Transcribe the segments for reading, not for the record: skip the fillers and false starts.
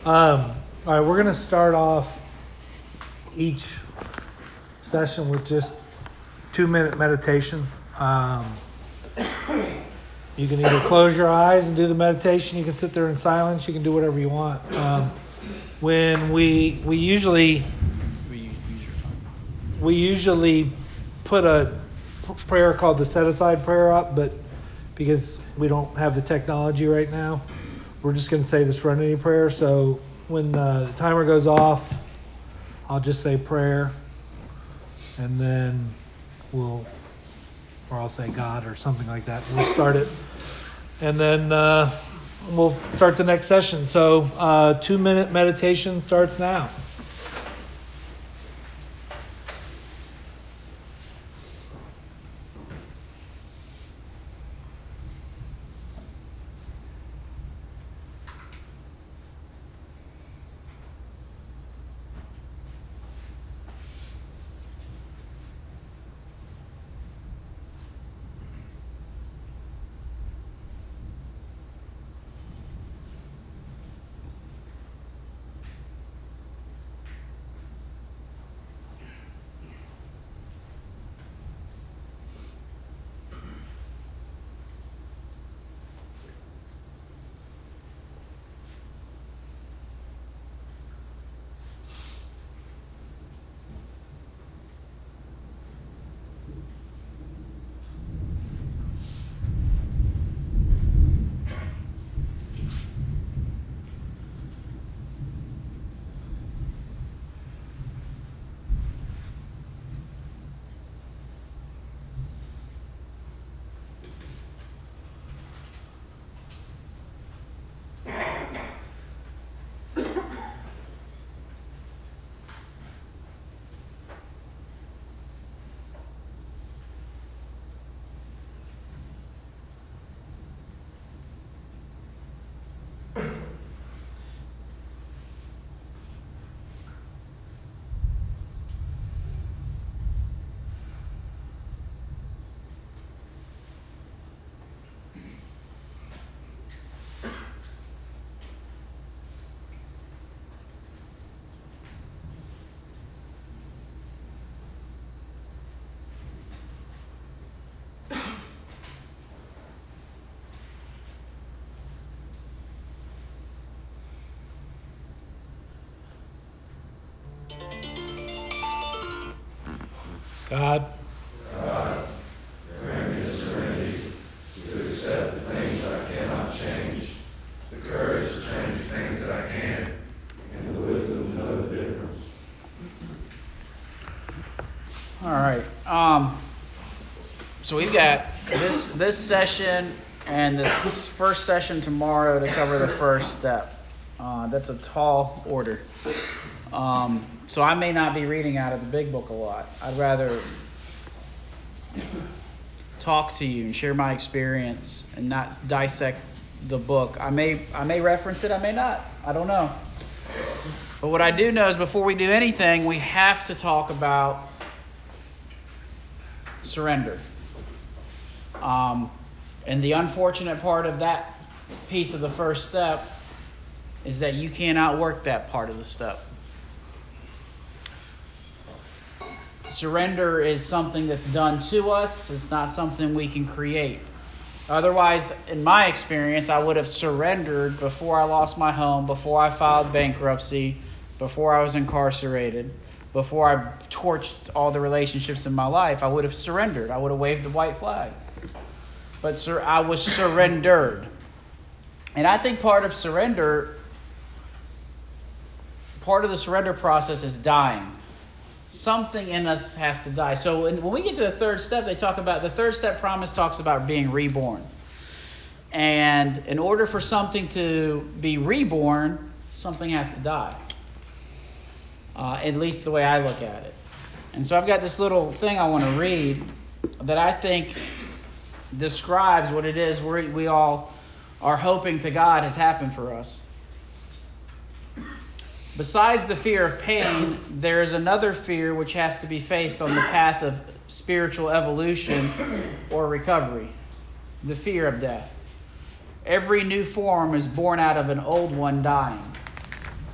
All right, we're going to start off each session with just 2-minute meditation. You can either close your eyes and do the meditation. You can sit there in silence. You can do whatever you want. When we usually put a prayer called the set aside prayer up, but because we don't have the technology right now, we're just going to say the Serenity Prayer. So when the timer goes off, I'll just say prayer, and then I'll say God or something like that. We'll start it, and then we'll start the next session. So 2-minute meditation starts now. God, grant me the serenity to accept the things I cannot change, the courage to change the things that I can, and the wisdom to know the difference. All right. So we've got this session and the first session tomorrow to cover the first step. That's a tall order. So I may not be reading out of the big book a lot. I'd rather talk to you and share my experience and not dissect the book. I may reference it, I may not. I don't know. But what I do know is before we do anything, we have to talk about surrender. And the unfortunate part of that piece of the first step is that you can't outwork that part of the step. Surrender is something that's done to us. It's not something we can create. Otherwise, in my experience, I would have surrendered before I lost my home, before I filed bankruptcy, before I was incarcerated, before I torched all the relationships in my life. I would have surrendered. I would have waved the white flag. But I was surrendered. And I think part of the surrender process is dying. Something in us has to die. So when we get to the third step, the third step promise talks about being reborn. And in order for something to be reborn, something has to die. At least the way I look at it. And so I've got this little thing I want to read that I think describes what it is we all are hoping to God has happened for us. Besides the fear of pain, there is another fear which has to be faced on the path of spiritual evolution or recovery, the fear of death. Every new form is born out of an old one dying.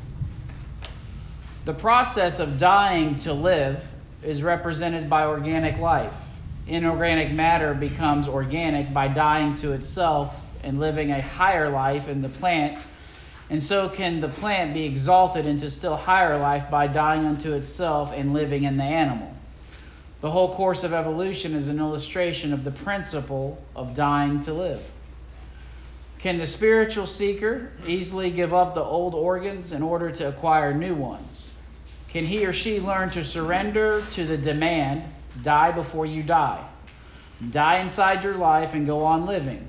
The process of dying to live is represented by organic life. Inorganic matter becomes organic by dying to itself and living a higher life in the plant, and so can the plant be exalted into still higher life by dying unto itself and living in the animal. The whole course of evolution is an illustration of the principle of dying to live. Can the spiritual seeker easily give up the old organs in order to acquire new ones? Can he or she learn to surrender to the demand, die before you die? Die inside your life and go on living.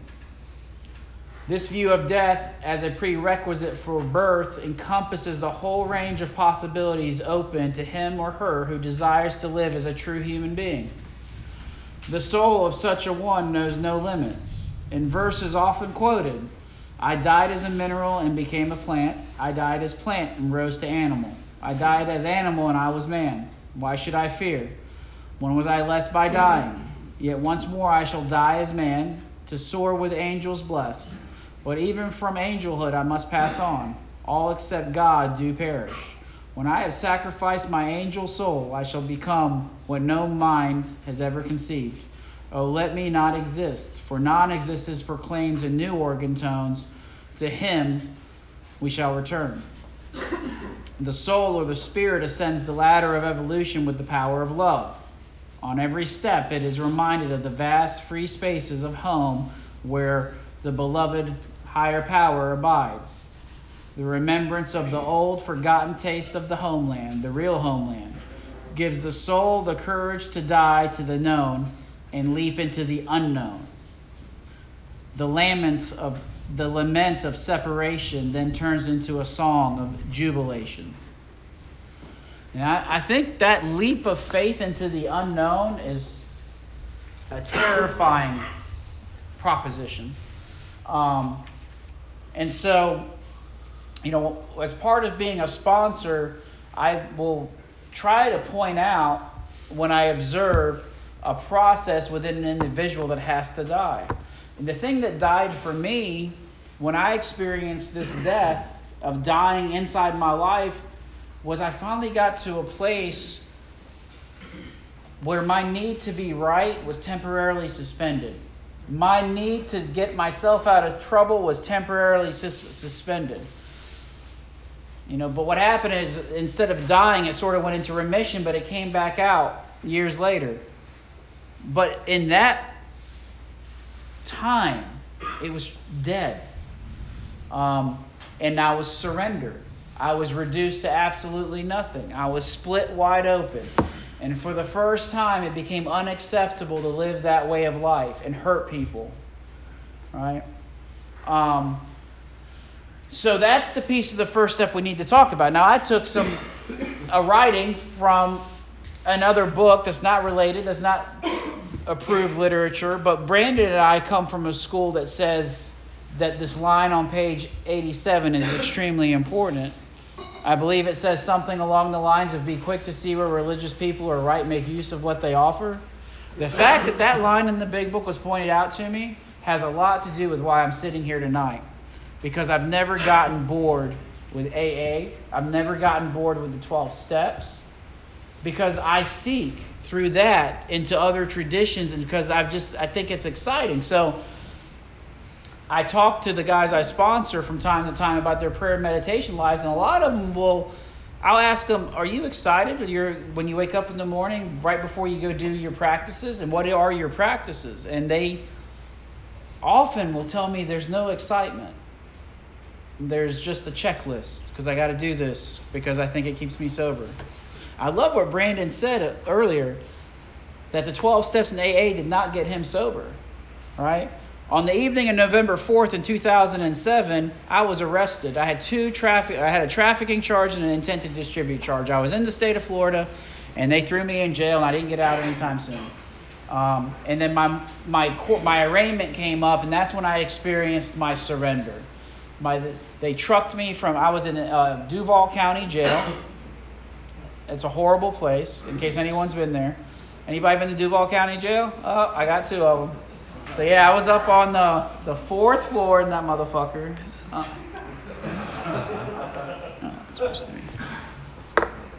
This view of death as a prerequisite for birth encompasses the whole range of possibilities open to him or her who desires to live as a true human being. The soul of such a one knows no limits. In verses often quoted, I died as a mineral and became a plant. I died as plant and rose to animal. I died as animal and I was man. Why should I fear? When was I less by dying? Yet once more I shall die as man, to soar with angels blessed. But even from angelhood I must pass on. All except God do perish. When I have sacrificed my angel soul, I shall become what no mind has ever conceived. Oh, let me not exist, for non-existence proclaims in new organ tones. To him we shall return. The soul or the spirit ascends the ladder of evolution with the power of love. On every step it is reminded of the vast free spaces of home where the beloved higher power abides. The remembrance of the old forgotten taste of the homeland, the real homeland, gives the soul the courage to die to the known and leap into the unknown. The lament of separation then turns into a song of jubilation. And I think that leap of faith into the unknown is a terrifying proposition. And so, as part of being a sponsor, I will try to point out when I observe a process within an individual that has to die. And the thing that died for me when I experienced this death of dying inside my life was I finally got to a place where my need to be right was temporarily suspended. My need to get myself out of trouble was temporarily suspended. But what happened is instead of dying, it sort of went into remission, but it came back out years later. But in that time, it was dead. And I was surrendered. I was reduced to absolutely nothing. I was split wide open. And for the first time, it became unacceptable to live that way of life and hurt people. Right? So that's the piece of the first step we need to talk about. Now, I took a writing from another book that's not related, that's not approved literature, but Brandon and I come from a school that says that this line on page 87 is extremely important. I believe it says something along the lines of be quick to see where religious people are right, make use of what they offer. The fact that that line in the big book was pointed out to me has a lot to do with why I'm sitting here tonight. Because I've never gotten bored with AA. I've never gotten bored with the 12 steps. Because I seek through that into other traditions and because I think it's exciting. So I talk to the guys I sponsor from time to time about their prayer and meditation lives, and a lot of them I'll ask them, are you excited when you wake up in the morning right before you go do your practices? And what are your practices? And they often will tell me there's no excitement. There's just a checklist because I got to do this because I think it keeps me sober. I love what Brandon said earlier, that the 12 steps in AA did not get him sober, right? On the evening of November 4th in 2007, I was arrested. I had a trafficking charge and an intent to distribute charge. I was in the state of Florida, and they threw me in jail, and I didn't get out anytime soon. And then my arraignment came up, and that's when I experienced my surrender. They trucked me I was in Duval County Jail. It's a horrible place, in case anyone's been there. Anybody been to Duval County Jail? I got 2 of them. So yeah, I was up on the 4th floor in that motherfucker. It's supposed to be.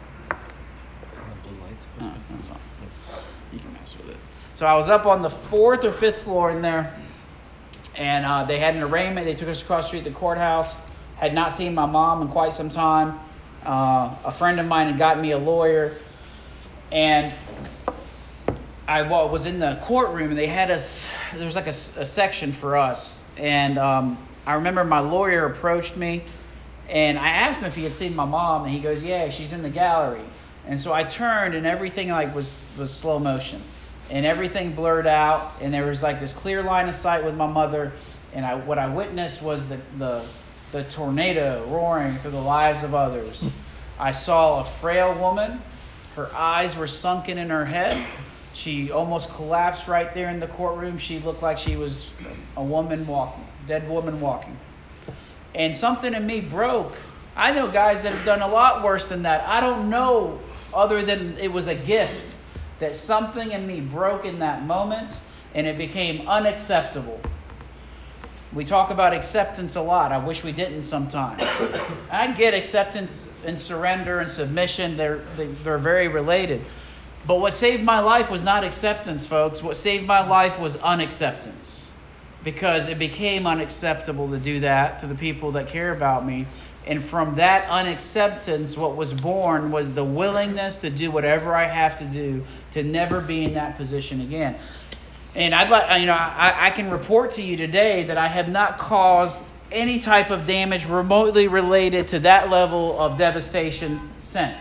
Oh, that's fine. You can mess with it. So I was up on the 4th or 5th floor in there, and they had an arraignment. They took us across the street to the courthouse. Had not seen my mom in quite some time. A friend of mine had gotten me a lawyer, and I was in the courtroom, and they had us. There was like a section for us, and I remember my lawyer approached me, and I asked him if he had seen my mom, and he goes, "Yeah, she's in the gallery." And so I turned, and everything was slow motion, and everything blurred out, and there was like this clear line of sight with my mother, and what I witnessed was the tornado roaring through the lives of others. I saw a frail woman. Her eyes were sunken in her head. She almost collapsed right there in the courtroom. She looked like she was a woman walking, dead woman walking. And something in me broke. I know guys that have done a lot worse than that. I don't know, other than it was a gift, that something in me broke in that moment, and it became unacceptable. We talk about acceptance a lot. I wish we didn't sometimes. I get acceptance and surrender and submission. They're very related. But what saved my life was not acceptance, folks. What saved my life was unacceptance. Because it became unacceptable to do that to the people that care about me. And from that unacceptance, what was born was the willingness to do whatever I have to do to never be in that position again. And I can report to you today that I have not caused any type of damage remotely related to that level of devastation since.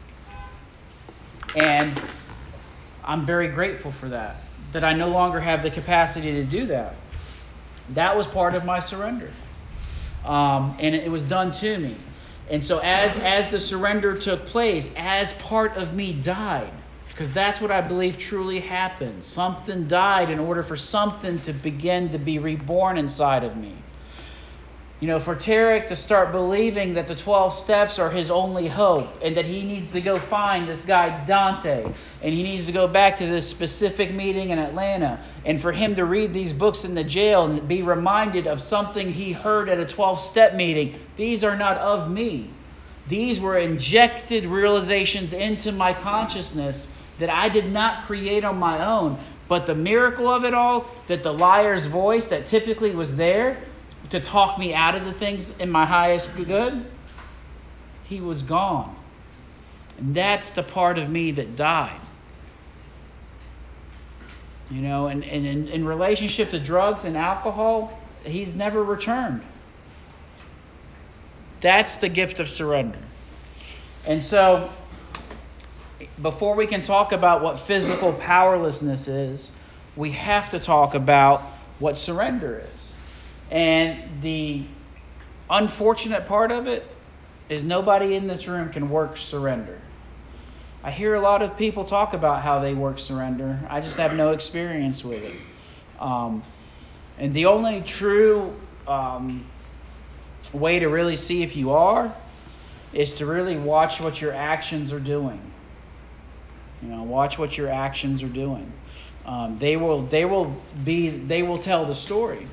And I'm very grateful for that I no longer have the capacity to do that. That was part of my surrender. And it was done to me. And so as the surrender took place, as part of me died, because that's what I believe truly happened. Something died in order for something to begin to be reborn inside of me. You know, for Tarek to start believing that the 12 steps are his only hope, and that he needs to go find this guy Dante, and he needs to go back to this specific meeting in Atlanta, and for him to read these books in the jail and be reminded of something he heard at a 12-step meeting. These are not of me. These were injected realizations into my consciousness that I did not create on my own. But the miracle of it all, that the liar's voice that typically was there to talk me out of the things in my highest good, he was gone. And that's the part of me that died. You know, and in relationship to drugs and alcohol, he's never returned. That's the gift of surrender. And so, before we can talk about what physical powerlessness is, we have to talk about what surrender is. And the unfortunate part of it is nobody in this room can work surrender. I hear a lot of people talk about how they work surrender. I just have no experience with it. And the only true way to really see if you are is to really watch what your actions are doing. You know, watch what your actions are doing. They will tell the story.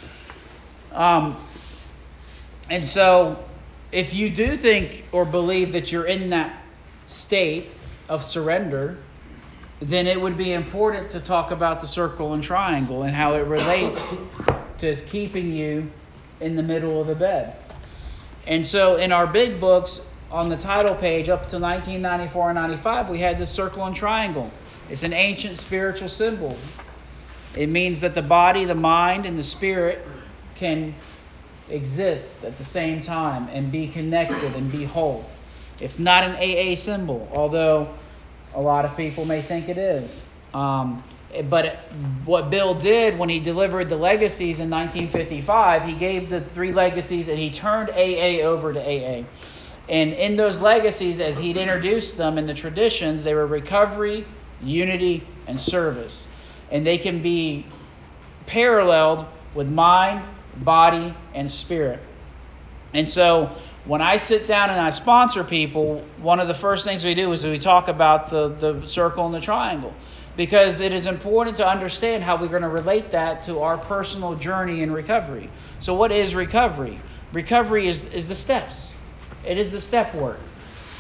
And so, if you do think or believe that you're in that state of surrender, then it would be important to talk about the circle and triangle and how it relates to keeping you in the middle of the bed. And so, in our big books, on the title page up to 1994 and 95, we had the circle and triangle. It's an ancient spiritual symbol. It means that the body, the mind, and the spirit can exist at the same time and be connected and be whole. It's not an AA symbol, although a lot of people may think it is. But what Bill did when he delivered the legacies in 1955, he gave the 3 legacies and he turned AA over to AA. And in those legacies, as he'd introduced them in the traditions, they were recovery, unity, and service. And they can be paralleled with mind, body, and spirit. And so when I sit down and I sponsor people, one of the first things we do is we talk about the circle and the triangle, because it is important to understand how we're going to relate that to our personal journey in recovery. So what is recovery? Recovery is the steps. It is the step work.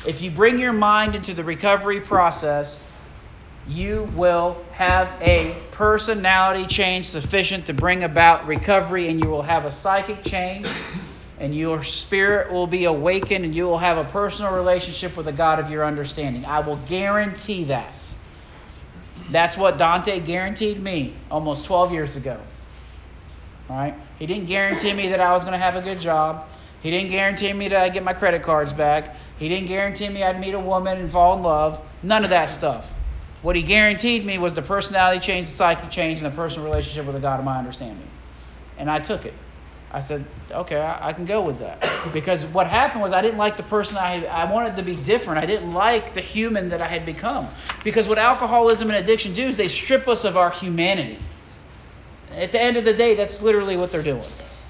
If you bring your mind into the recovery process, you will have a personality change sufficient to bring about recovery, and you will have a psychic change, and your spirit will be awakened, and you will have a personal relationship with the God of your understanding. I will guarantee that. That's what Dante guaranteed me almost 12 years ago. All right? He didn't guarantee me that I was going to have a good job. He didn't guarantee me that I'd get my credit cards back. He didn't guarantee me I'd meet a woman and fall in love. None of that stuff. What he guaranteed me was the personality change, the psychic change, and the personal relationship with the God of my understanding. And I took it. I said, okay, I can go with that. Because what happened was I didn't like the person I wanted to be different. I didn't like the human that I had become. Because what alcoholism and addiction do is they strip us of our humanity. At the end of the day, that's literally what they're doing.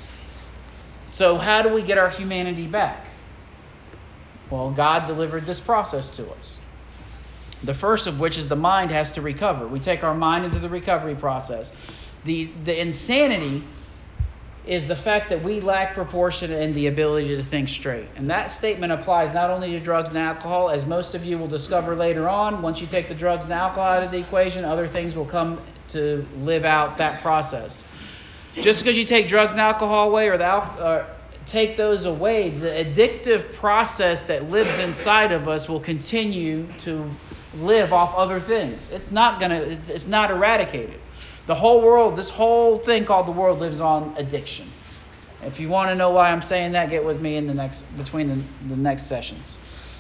So how do we get our humanity back? Well, God delivered this process to us. The first of which is the mind has to recover. We take our mind into the recovery process. The insanity is the fact that we lack proportion and the ability to think straight. And that statement applies not only to drugs and alcohol, as most of you will discover later on. Once you take the drugs and alcohol out of the equation, other things will come to live out that process. Just because you take drugs and alcohol away or take those away, the addictive process that lives inside of us will continue to live off other things. It's not eradicated. The whole world, this whole thing called the world, lives on addiction. If you want to know why I'm saying that, get with me in between the next sessions.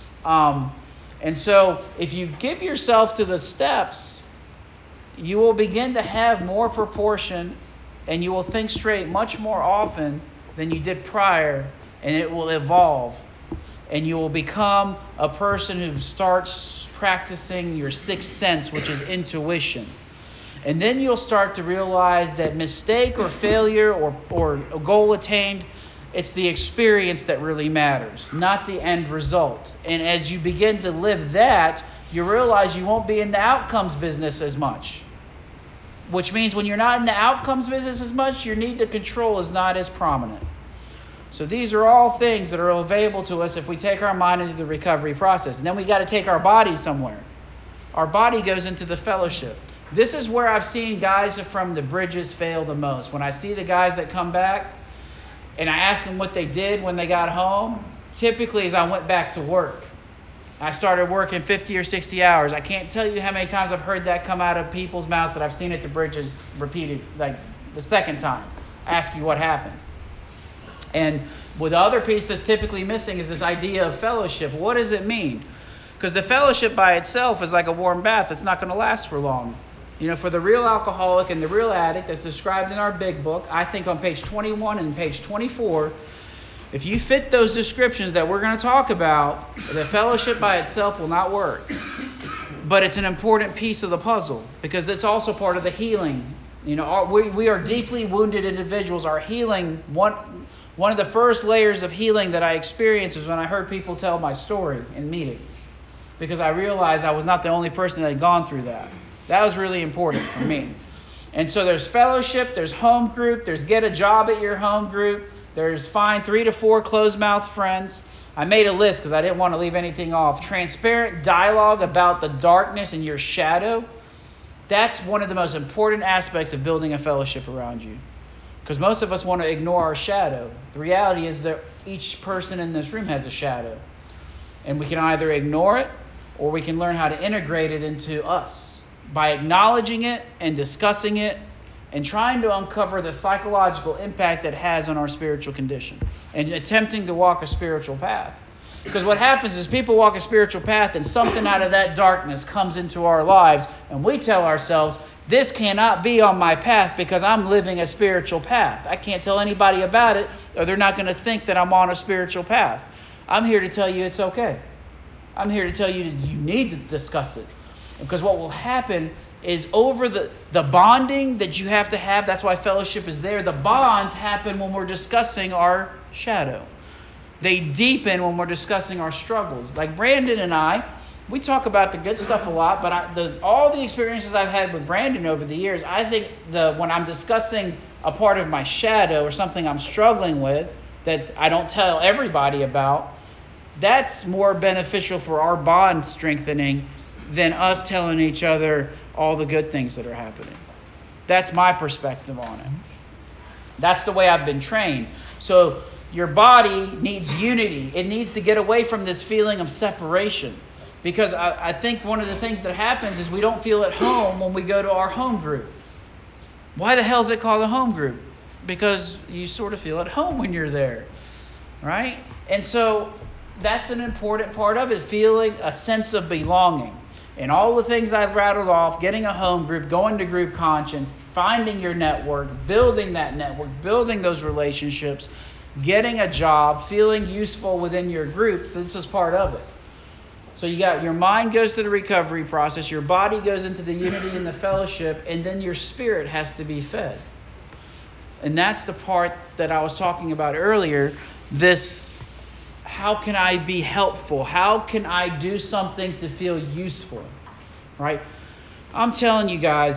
And so, if you give yourself to the steps, you will begin to have more proportion, and you will think straight much more often than you did prior, and it will evolve, and you will become a person who starts practicing your sixth sense, which is intuition. And then you'll start to realize that mistake or failure or a goal attained, it's the experience that really matters, not the end result. And as you begin to live that, you realize you won't be in the outcomes business as much. Which means when you're not in the outcomes business as much, your need to control is not as prominent. So these are all things that are available to us if we take our mind into the recovery process. And then we got to take our body somewhere. Our body goes into the fellowship. This is where I've seen guys from the bridges fail the most. When I see the guys that come back and I ask them what they did when they got home, typically is I went back to work. I started working 50 or 60 hours. I can't tell you how many times I've heard that come out of people's mouths that I've seen at the bridges repeated, like the second time. Ask you what happened. And with the other piece that's typically missing is this idea of fellowship. What does it mean? Because the fellowship by itself is like a warm bath. It's not going to last for long. You know, for the real alcoholic and the real addict, as described in our big book, I think on page 21 and page 24, if you fit those descriptions that we're going to talk about, the fellowship by itself will not work. But it's an important piece of the puzzle because it's also part of the healing. You know, we are deeply wounded individuals. Our healing, one of the first layers of healing that I experienced is when I heard people tell my story in meetings. Because I realized I was not the only person that had gone through that. That was really important for me. And so there's fellowship, there's home group, there's get a job at your home group, there's find 3 to 4 closed-mouth friends. I made a list because I didn't want to leave anything off. Transparent dialogue about the darkness in your shadow. That's one of the most important aspects of building a fellowship around you. Because most of us want to ignore our shadow. The reality is that each person in this room has a shadow. And we can either ignore it or we can learn how to integrate it into us by acknowledging it and discussing it and trying to uncover the psychological impact it has on our spiritual condition and attempting to walk a spiritual path. Because what happens is people walk a spiritual path and something out of that darkness comes into our lives and we tell ourselves, this cannot be on my path because I'm living a spiritual path. I can't tell anybody about it or they're not going to think that I'm on a spiritual path. I'm here to tell you it's okay. I'm here to tell you that you need to discuss it. Because what will happen is over the bonding that you have to have, that's why fellowship is there. The bonds happen when we're discussing our shadow. They deepen when we're discussing our struggles. Like Brandon and I, we talk about the good stuff a lot, but all the experiences I've had with Brandon over the years, I think when I'm discussing a part of my shadow or something I'm struggling with that I don't tell everybody about, That's more beneficial for our bond strengthening than us telling each other all the good things that are happening. That's my perspective on it. That's the way I've been trained. So your body needs unity. It needs to get away from this feeling of separation. Because I think one of the things that happens is we don't feel at home when we go to our home group. Why the hell is it called a home group? Because you sort of feel at home when you're there, right? And so that's an important part of it, feeling a sense of belonging. And all the things I've rattled off, getting a home group, going to group conscience, finding your network, building that network, building those relationships, getting a job, feeling useful within your group, this is part of it. So you got your mind goes through the recovery process, your body goes into the unity and the fellowship, and then your spirit has to be fed. And that's the part that I was talking about earlier, this, how can I be helpful? How can I do something to feel useful? Right? I'm telling you guys,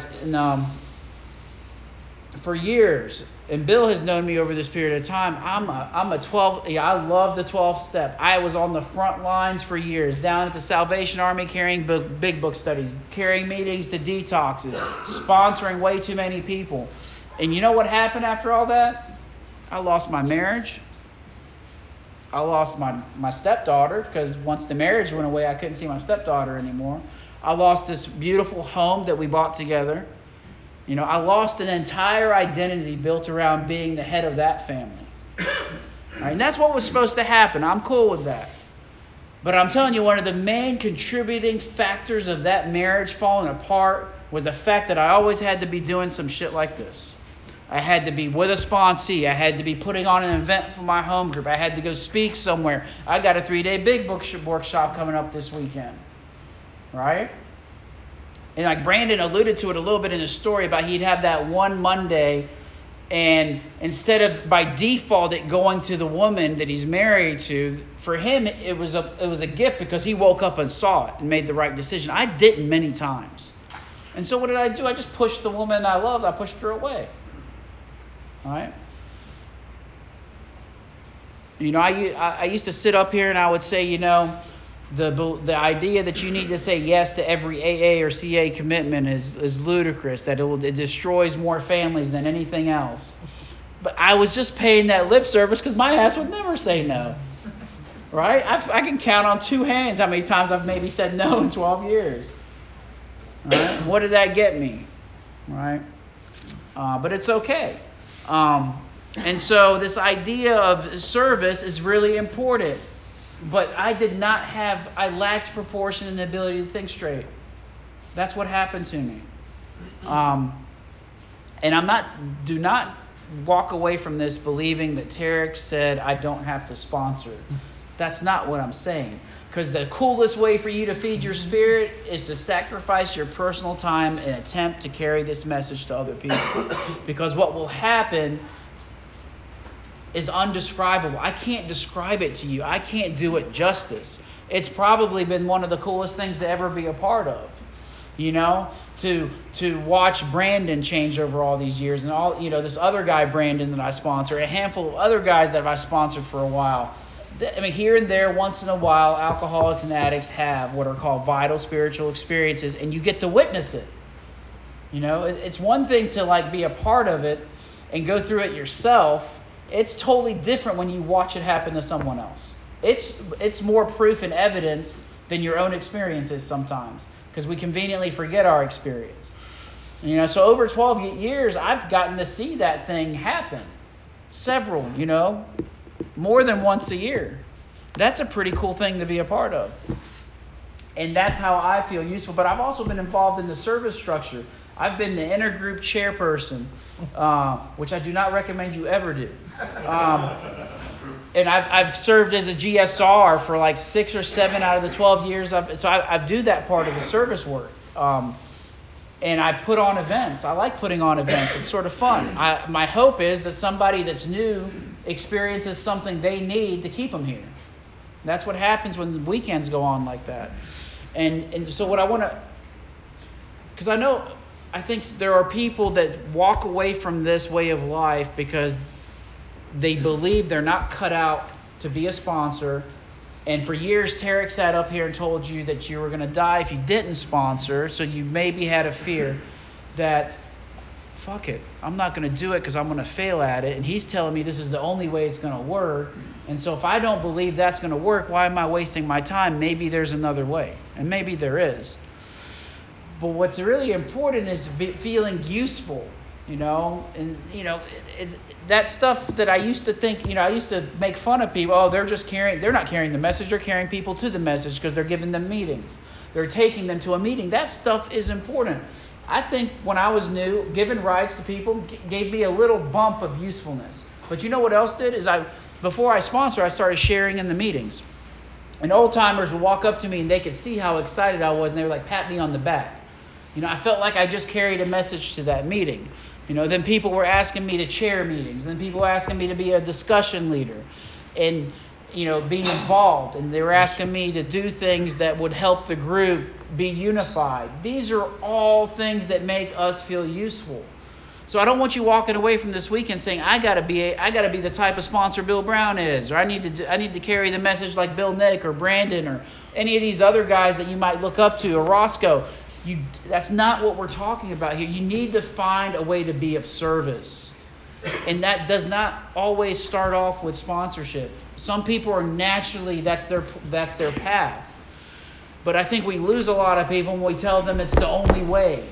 for years, and Bill has known me over this period of time, I'm a 12, I love the 12th step. I was on the front lines for years, down at the Salvation Army carrying big book studies, carrying meetings to detoxes, sponsoring way too many people. And you know what happened after all that? I lost my marriage. I lost my stepdaughter, because once the marriage went away, I couldn't see my stepdaughter anymore. I lost this beautiful home that we bought together. You know, I lost an entire identity built around being the head of that family. All right, and that's what was supposed to happen. I'm cool with that. But I'm telling you, one of the main contributing factors of that marriage falling apart was the fact that I always had to be doing some shit like this. I had to be with a sponsee. I had to be putting on an event for my home group. I had to go speak somewhere. I got a 3-day big book workshop coming up this weekend. Right? And like Brandon alluded to it a little bit in his story about he'd have that one Monday, and instead of by default it going to the woman that he's married to, for him it was a gift because he woke up and saw it and made the right decision. I didn't many times. And so what did I do? I just pushed the woman I loved. I pushed her away. All right? You know, I used to sit up here and I would say, you know, the idea that you need to say yes to every AA or CA commitment is ludicrous, that it destroys more families than anything else. But I was just paying that lip service because my ass would never say no. Right? I can count on 2 hands how many times I've maybe said no in 12 years. Right? What did that get me? Right? But it's okay. And so this idea of service is really important. But I lacked proportion and the ability to think straight. That's what happened to me. And do not walk away from this believing that Tarek said I don't have to sponsor. That's not what I'm saying. Because the coolest way for you to feed your spirit is to sacrifice your personal time and attempt to carry this message to other people. Because what will happen is undescribable. I can't describe it to you. I can't do it justice. It's probably been one of the coolest things to ever be a part of. You know, to watch Brandon change over all these years, and all, you know, this other guy Brandon that I sponsor, a handful of other guys that I've sponsored for a while. I mean, here and there, once in a while, alcoholics and addicts have what are called vital spiritual experiences, and you get to witness it. You know, it's one thing to like be a part of it and go through it yourself. It's totally different when you watch it happen to someone else. It's more proof and evidence than your own experiences sometimes, because we conveniently forget our experience. You know, so over 12 years, I've gotten to see that thing happen. Several, you know, more than once a year. That's a pretty cool thing to be a part of. And that's how I feel useful. But I've also been involved in the service structure. I've been the intergroup chairperson, which I do not recommend you ever do. And I've served as a GSR for like 6 or 7 out of the 12 years. I do that part of the service work. And I put on events. I like putting on events. It's sort of fun. My hope is that somebody that's new experiences something they need to keep them here. That's what happens when the weekends go on like that. And so what I want to... Because I think there are people that walk away from this way of life because they believe they're not cut out to be a sponsor, And for years, Tarek sat up here and told you that you were going to die if you didn't sponsor. So you maybe had a fear that, fuck it, I'm not going to do it because I'm going to fail at it. And he's telling me this is the only way it's going to work. And so if I don't believe that's going to work, why am I wasting my time? Maybe there's another way. And maybe there is. But what's really important is feeling useful. And that stuff that I used to think, I used to make fun of people. Oh, they're not carrying the message. They're carrying people to the message because they're giving them meetings. They're taking them to a meeting. That stuff is important. I think when I was new, giving rides to people gave me a little bump of usefulness. But you know what else did? Is before I sponsor, I started sharing in the meetings. And old timers would walk up to me and they could see how excited I was, and they would pat me on the back. I felt like I just carried a message to that meeting. Then people were asking me to chair meetings. Then people were asking me to be a discussion leader and, be involved. And they were asking me to do things that would help the group be unified. These are all things that make us feel useful. So I don't want you walking away from this weekend saying, I gotta be the type of sponsor Bill Brown is, or I need to carry the message like Bill Nick or Brandon or any of these other guys that you might look up to, or Roscoe. That's not what we're talking about here. You need to find a way to be of service. And that does not always start off with sponsorship. Some people are naturally, that's their path. But I think we lose a lot of people when we tell them it's the only way.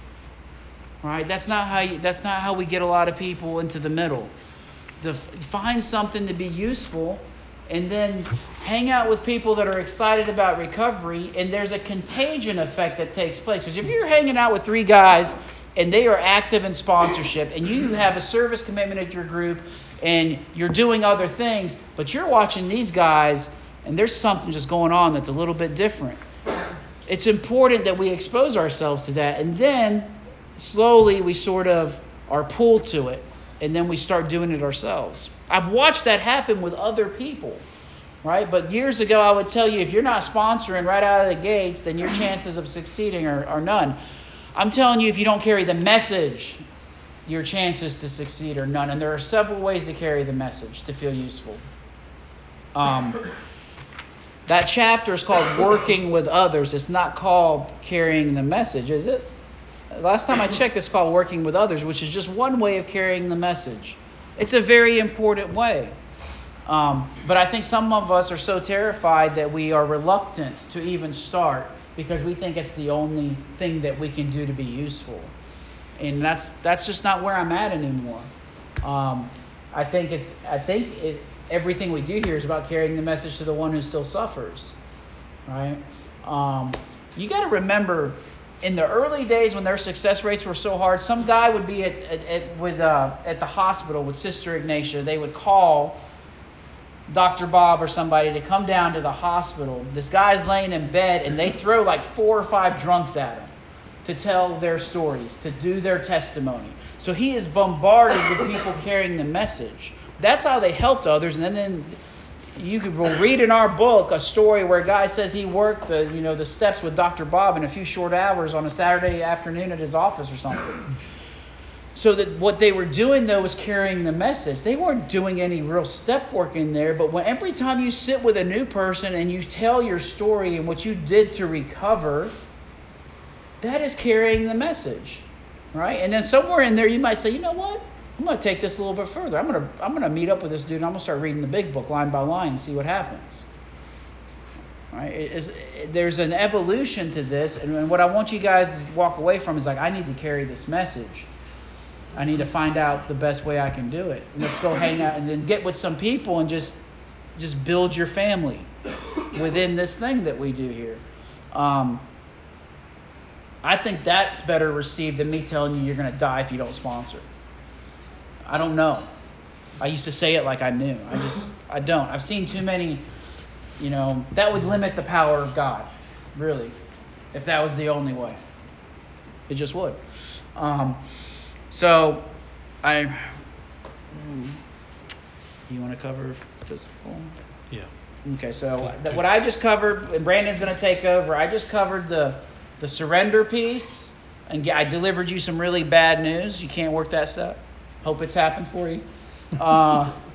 Right? That's not how we get a lot of people into the middle. To find something to be useful, and then hang out with people that are excited about recovery, and there's a contagion effect that takes place. Because if you're hanging out with 3 guys and they are active in sponsorship, and you have a service commitment at your group, and you're doing other things, but you're watching these guys, and there's something just going on that's a little bit different. It's important that we expose ourselves to that, and then slowly we sort of are pulled to it, and then we start doing it ourselves. I've watched that happen with other people, right? But years ago, I would tell you, if you're not sponsoring right out of the gates, then your chances of succeeding are none. I'm telling you, if you don't carry the message, your chances to succeed are none. And there are several ways to carry the message to feel useful. That chapter is called Working with Others. It's not called Carrying the Message, is it? Last time I checked, it's called Working with Others, which is just one way of carrying the message. It's a very important way. But I think some of us are so terrified that we are reluctant to even start because we think it's the only thing that we can do to be useful. And that's just not where I'm at anymore. I think everything we do here is about carrying the message to the one who still suffers, right? You got to remember, in the early days when their success rates were so hard, some guy would be at the hospital with Sister Ignatia. They would call Dr. Bob or somebody to come down to the hospital. This guy's laying in bed, and they throw 4 or 5 drunks at him to tell their stories, to do their testimony. So he is bombarded with people carrying the message. That's how they helped others. And then we'll read in our book a story where a guy says he worked the steps with Dr. Bob in a few short hours on a Saturday afternoon at his office or something. So that what they were doing, though, was carrying the message. They weren't doing any real step work in there. But every time you sit with a new person and you tell your story and what you did to recover, that is carrying the message, right? And then somewhere in there you might say, you know what? I'm going to take this a little bit further. I'm going to meet up with this dude and I'm going to start reading the big book line by line and see what happens. Right? There's an evolution to this, and what I want you guys to walk away from is I need to carry this message. I need to find out the best way I can do it. And let's go hang out and then get with some people and just build your family within this thing that we do here. I think that's better received than me telling you you're going to die if you don't sponsor. I don't know. I used to say it like I knew. I don't. I've seen too many, that would limit the power of God, really, if that was the only way. It just would. So, you want to cover physical? Yeah. Okay, so what I just covered, and Brandon's going to take over, I just covered the surrender piece, and I delivered you some really bad news. You can't work that stuff. Hope it's happened for you.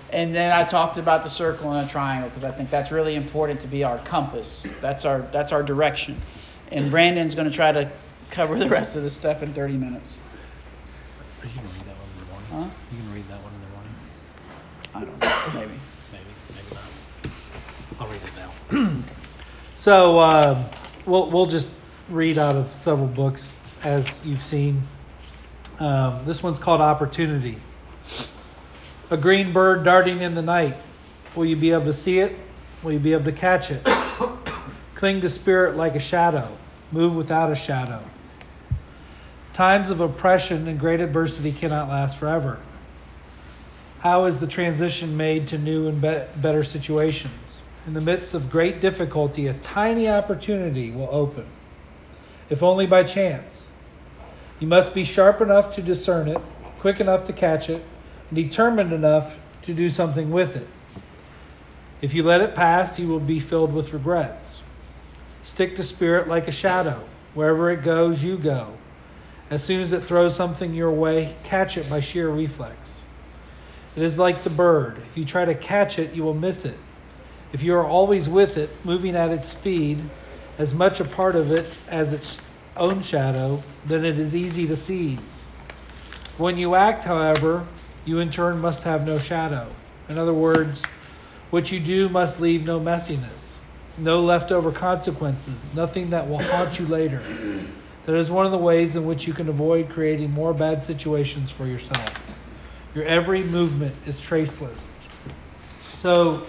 And then I talked about the circle and a triangle because I think that's really important to be our compass. That's our direction. And Brandon's going to try to cover the rest of this stuff in 30 minutes. You can read that one in the morning. Huh? You can read that one in the morning. I don't know. Maybe. Maybe not. I'll read it now. So we'll just read out of several books as you've seen. This one's called Opportunity. A green bird darting in the night. Will you be able to see it? Will you be able to catch it? Cling to spirit like a shadow. Move without a shadow. Times of oppression and great adversity cannot last forever. How is the transition made to new and better situations? In the midst of great difficulty, a tiny opportunity will open, if only by chance. You must be sharp enough to discern it, quick enough to catch it, and determined enough to do something with it. If you let it pass, you will be filled with regrets. Stick to spirit like a shadow. Wherever it goes, you go. As soon as it throws something your way, catch it by sheer reflex. It is like the bird. If you try to catch it, you will miss it. If you are always with it, moving at its speed, as much a part of it as its own shadow, then it is easy to seize. When you act, however, you in turn must have no shadow. In other words, what you do must leave no messiness, no leftover consequences, nothing that will haunt you later. That is one of the ways in which you can avoid creating more bad situations for yourself. Your every movement is traceless. So,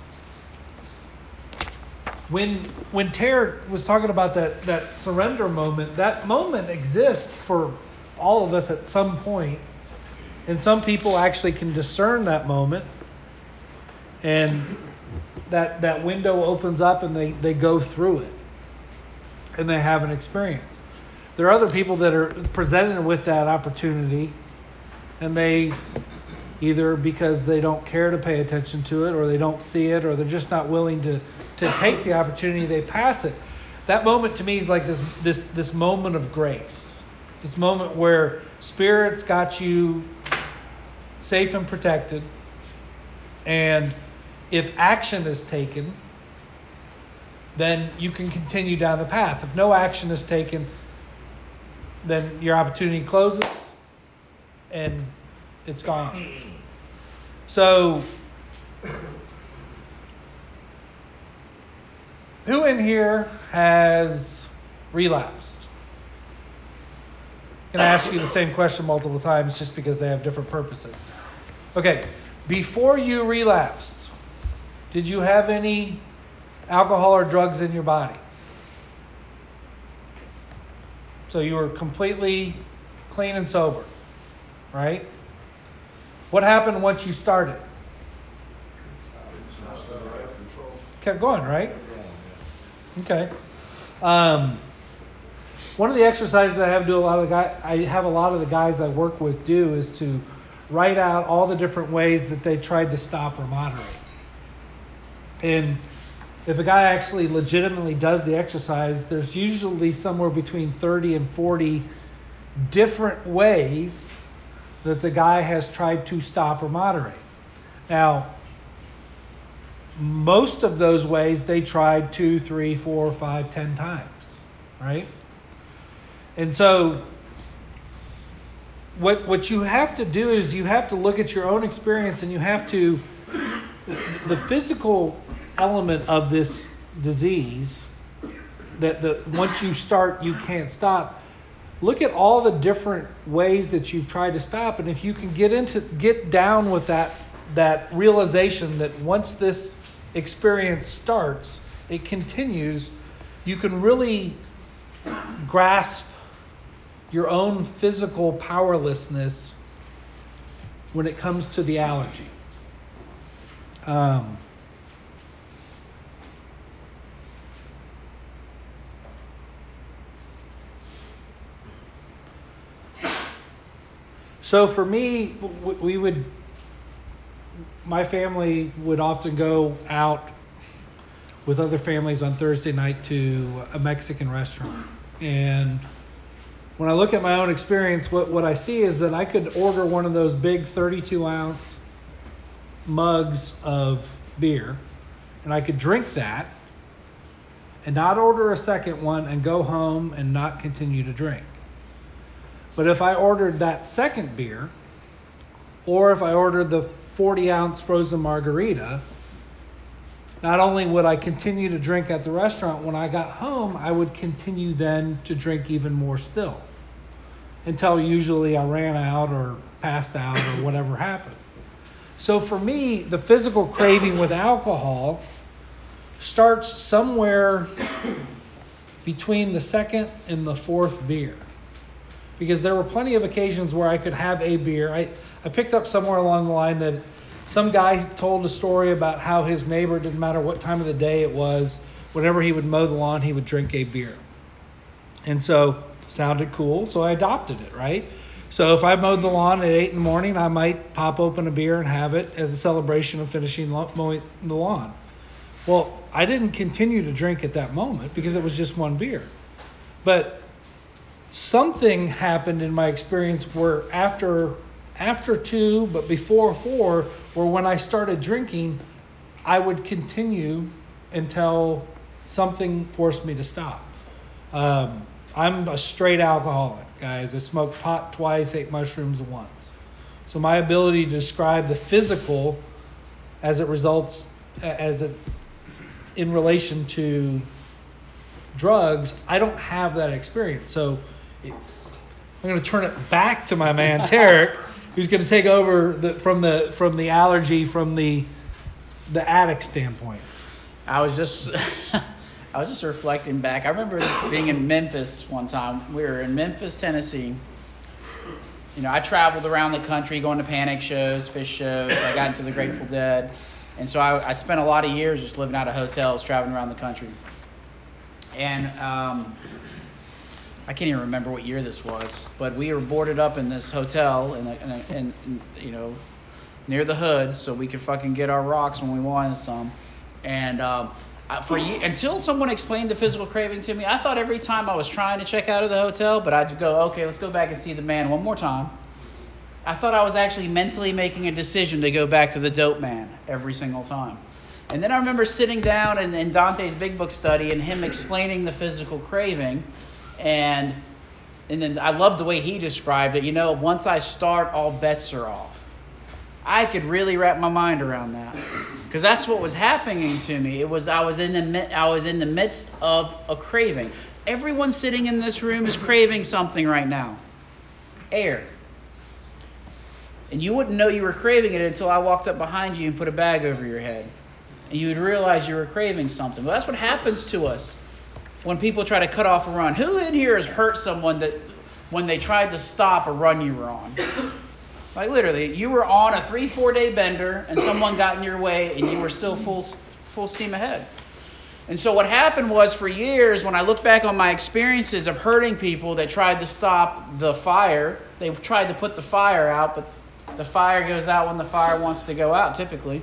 when Tara was talking about that surrender moment, that moment exists for all of us at some point. And some people actually can discern that moment. And that window opens up and they go through it. And they have an experience. There are other people that are presented with that opportunity, and they either because they don't care to pay attention to it, or they don't see it, or they're just not willing to take the opportunity, they pass it. That moment to me is like this moment of grace. This moment where Spirit's got you safe and protected, and if action is taken, then you can continue down the path. If no action is taken, then your opportunity closes and it's gone. So, who in here has relapsed? I'm going to ask you the same question multiple times just because they have different purposes. Okay, before you relapsed, did you have any alcohol or drugs in your body? So you were completely clean and sober, right? What happened once you started? Kept going, right? Okay. One of the exercises I have a lot of the guys I work with do is to write out all the different ways that they tried to stop or moderate. And if a guy actually legitimately does the exercise, there's usually somewhere between 30 and 40 different ways that the guy has tried to stop or moderate. Now, most of those ways they tried 2, 3, 4, 5, 10 times, right? And so what you have to do is you have to look at your own experience, and you have to, the physical element of this disease, that once you start, you can't stop. Look at all the different ways that you've tried to stop, and if you can get down with that realization that once this experience starts, it continues, you can really grasp your own physical powerlessness when it comes to the allergy. So for me, my family would often go out with other families on Thursday night to a Mexican restaurant. And when I look at my own experience, what I see is that I could order one of those big 32-ounce mugs of beer, and I could drink that and not order a second one and go home and not continue to drink. But if I ordered that second beer, or if I ordered the 40-ounce frozen margarita, not only would I continue to drink at the restaurant, when I got home, I would continue then to drink even more still, until usually I ran out or passed out or whatever happened. So for me, the physical craving with alcohol starts somewhere between the second and the fourth beer. Because there were plenty of occasions where I could have a beer. I picked up somewhere along the line that some guy told a story about how his neighbor, didn't matter what time of the day it was, whenever he would mow the lawn, he would drink a beer. And so, sounded cool, so I adopted it, right? So if I mowed the lawn at 8 in the morning, I might pop open a beer and have it as a celebration of finishing mowing the lawn. Well, I didn't continue to drink at that moment because it was just one beer. But something happened in my experience where after 2, but before 4, where when I started drinking, I would continue until something forced me to stop. I'm a straight alcoholic, guys. I smoked pot twice, ate mushrooms once. So my ability to describe the physical as it results, in relation to drugs, I don't have that experience. So I'm going to turn it back to my man Tarek, who's going to take over from the allergy, from the addict standpoint. I was just reflecting back. I remember being in Memphis one time. We were in Memphis, Tennessee. You know, I traveled around the country going to Panic shows, Fish shows. I got into the Grateful Dead. And so I spent a lot of years just living out of hotels, traveling around the country. And I can't even remember what year this was, but we were boarded up in this hotel in you know, near the hood, so we could fucking get our rocks when we wanted some. And until someone explained the physical craving to me, I thought every time I was trying to check out of the hotel, but I'd go, okay, let's go back and see the man one more time. I thought I was actually mentally making a decision to go back to the dope man every single time. And then I remember sitting down in Dante's Big Book study and him explaining the physical craving. And then I loved the way he described it. You know, once I start, all bets are off. I could really wrap my mind around that, because that's what was happening to me. I was in the midst of a craving. Everyone sitting in this room is craving something right now. Air. And you wouldn't know you were craving it until I walked up behind you and put a bag over your head. And you would realize you were craving something. Well, that's what happens to us when people try to cut off a run. Who in here has hurt someone that when they tried to stop a run you were on? Like literally, you were on a 3-4 day bender and someone got in your way and you were still full steam ahead. And so what happened was, for years, when I look back on my experiences of hurting people that tried to stop the fire, they tried to put the fire out, but the fire goes out when the fire wants to go out, typically.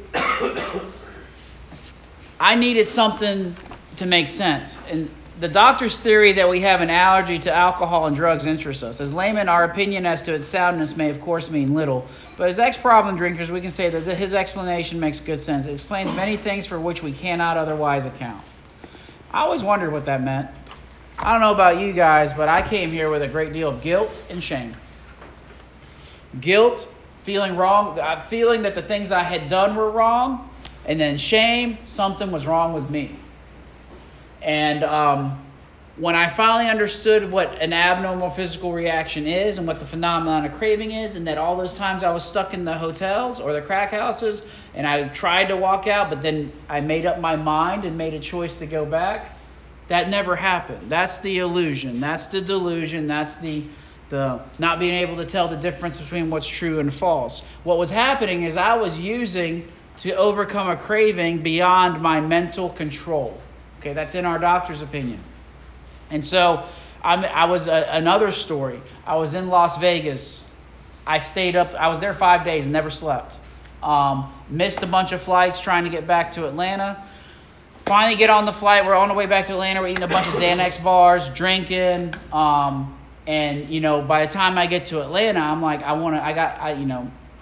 I needed something to make sense. And the doctor's theory that we have an allergy to alcohol and drugs interests us. As laymen, our opinion as to its soundness may of course mean little, but as ex-problem drinkers, we can say that his explanation makes good sense. It explains many things for which we cannot otherwise account. I always wondered what that meant. I don't know about you guys, but I came here with a great deal of guilt and shame. Guilt, feeling wrong, feeling that the things I had done were wrong, and then shame, something was wrong with me. And when I finally understood what an abnormal physical reaction is and what the phenomenon of craving is, and that all those times I was stuck in the hotels or the crack houses and I tried to walk out, but then I made up my mind and made a choice to go back, that never happened. That's the illusion. That's the delusion. That's the not being able to tell the difference between what's true and false. What was happening is I was using to overcome a craving beyond my mental control. Okay, that's in our doctor's opinion. And so I was another story. I was in Las Vegas. I stayed up. I was there 5 days and never slept. Missed a bunch of flights trying to get back to Atlanta. Finally get on the flight. We're on the way back to Atlanta. We're eating a bunch of Xanax bars, drinking. And, you know, by the time I get to Atlanta, I'm like, I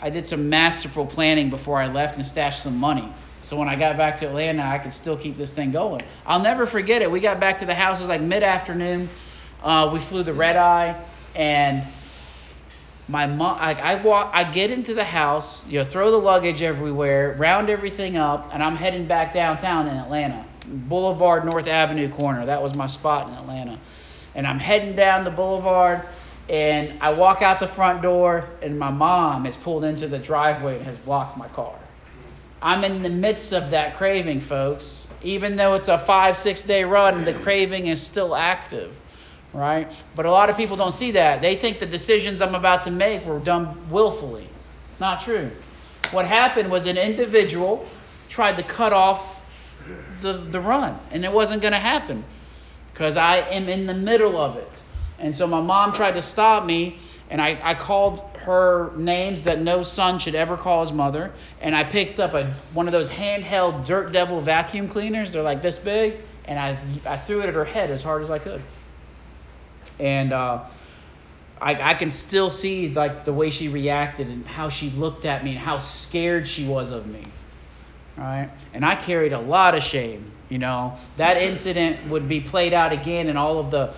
I did some masterful planning before I left and stashed some money. So when I got back to Atlanta, I could still keep this thing going. I'll never forget it. We got back to the house. It was like mid-afternoon. We flew the red eye, and my mom. I get into the house, throw the luggage everywhere, round everything up, and I'm heading back downtown in Atlanta, Boulevard North Avenue corner. That was my spot in Atlanta, and I'm heading down the boulevard. And I walk out the front door, and my mom has pulled into the driveway and has blocked my car. I'm in the midst of that craving, folks. Even though it's a 5-6 day run, the craving is still active, right? But a lot of people don't see that. They think the decisions I'm about to make were done willfully. Not true. What happened was an individual tried to cut off the run, and it wasn't going to happen because I am in the middle of it. And so my mom tried to stop me, and I called her names that no son should ever call his mother. And I picked up one of those handheld Dirt Devil vacuum cleaners. They're like this big. And I threw it at her head as hard as I could. And I can still see like the way she reacted and how she looked at me and how scared she was of me. Right? And I carried a lot of shame. That incident would be played out again in all of the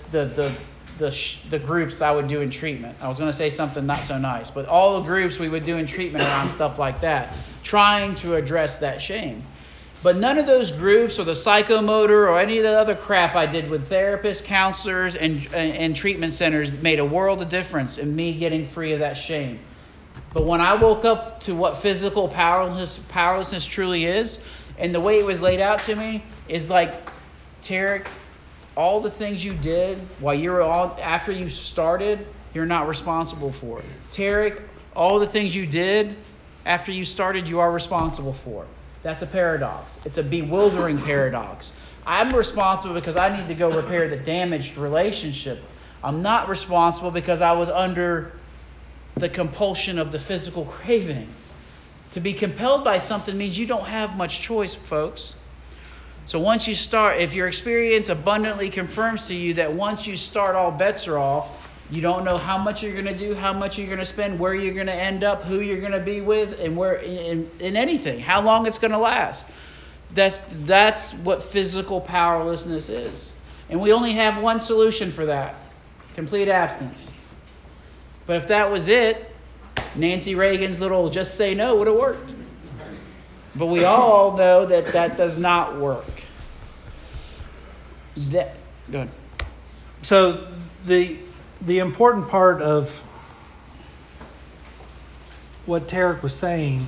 groups I would do in treatment. I was going to say something not so nice, but all the groups we would do in treatment around stuff like that, trying to address that shame. But none of those groups or the psychomotor or any of the other crap I did with therapists, counselors, and treatment centers made a world of difference in me getting free of that shame. But when I woke up to what physical powerlessness truly is, and the way it was laid out to me is like, Tarek, all the things you did while you were after you started, you're not responsible for. Tarek, all the things you did after you started, you are responsible for. That's a paradox. It's a bewildering paradox. I'm responsible because I need to go repair the damaged relationship. I'm not responsible because I was under the compulsion of the physical craving. To be compelled by something means you don't have much choice, folks. So once you start, if your experience abundantly confirms to you that once you start, all bets are off, you don't know how much you're going to do, how much you're going to spend, where you're going to end up, who you're going to be with, and where in anything, how long it's going to last. That's what physical powerlessness is. And we only have one solution for that: complete abstinence. But if that was it, Nancy Reagan's little "just say no" would have worked. But we all know that does not work. Go ahead. So the important part of what Tarek was saying,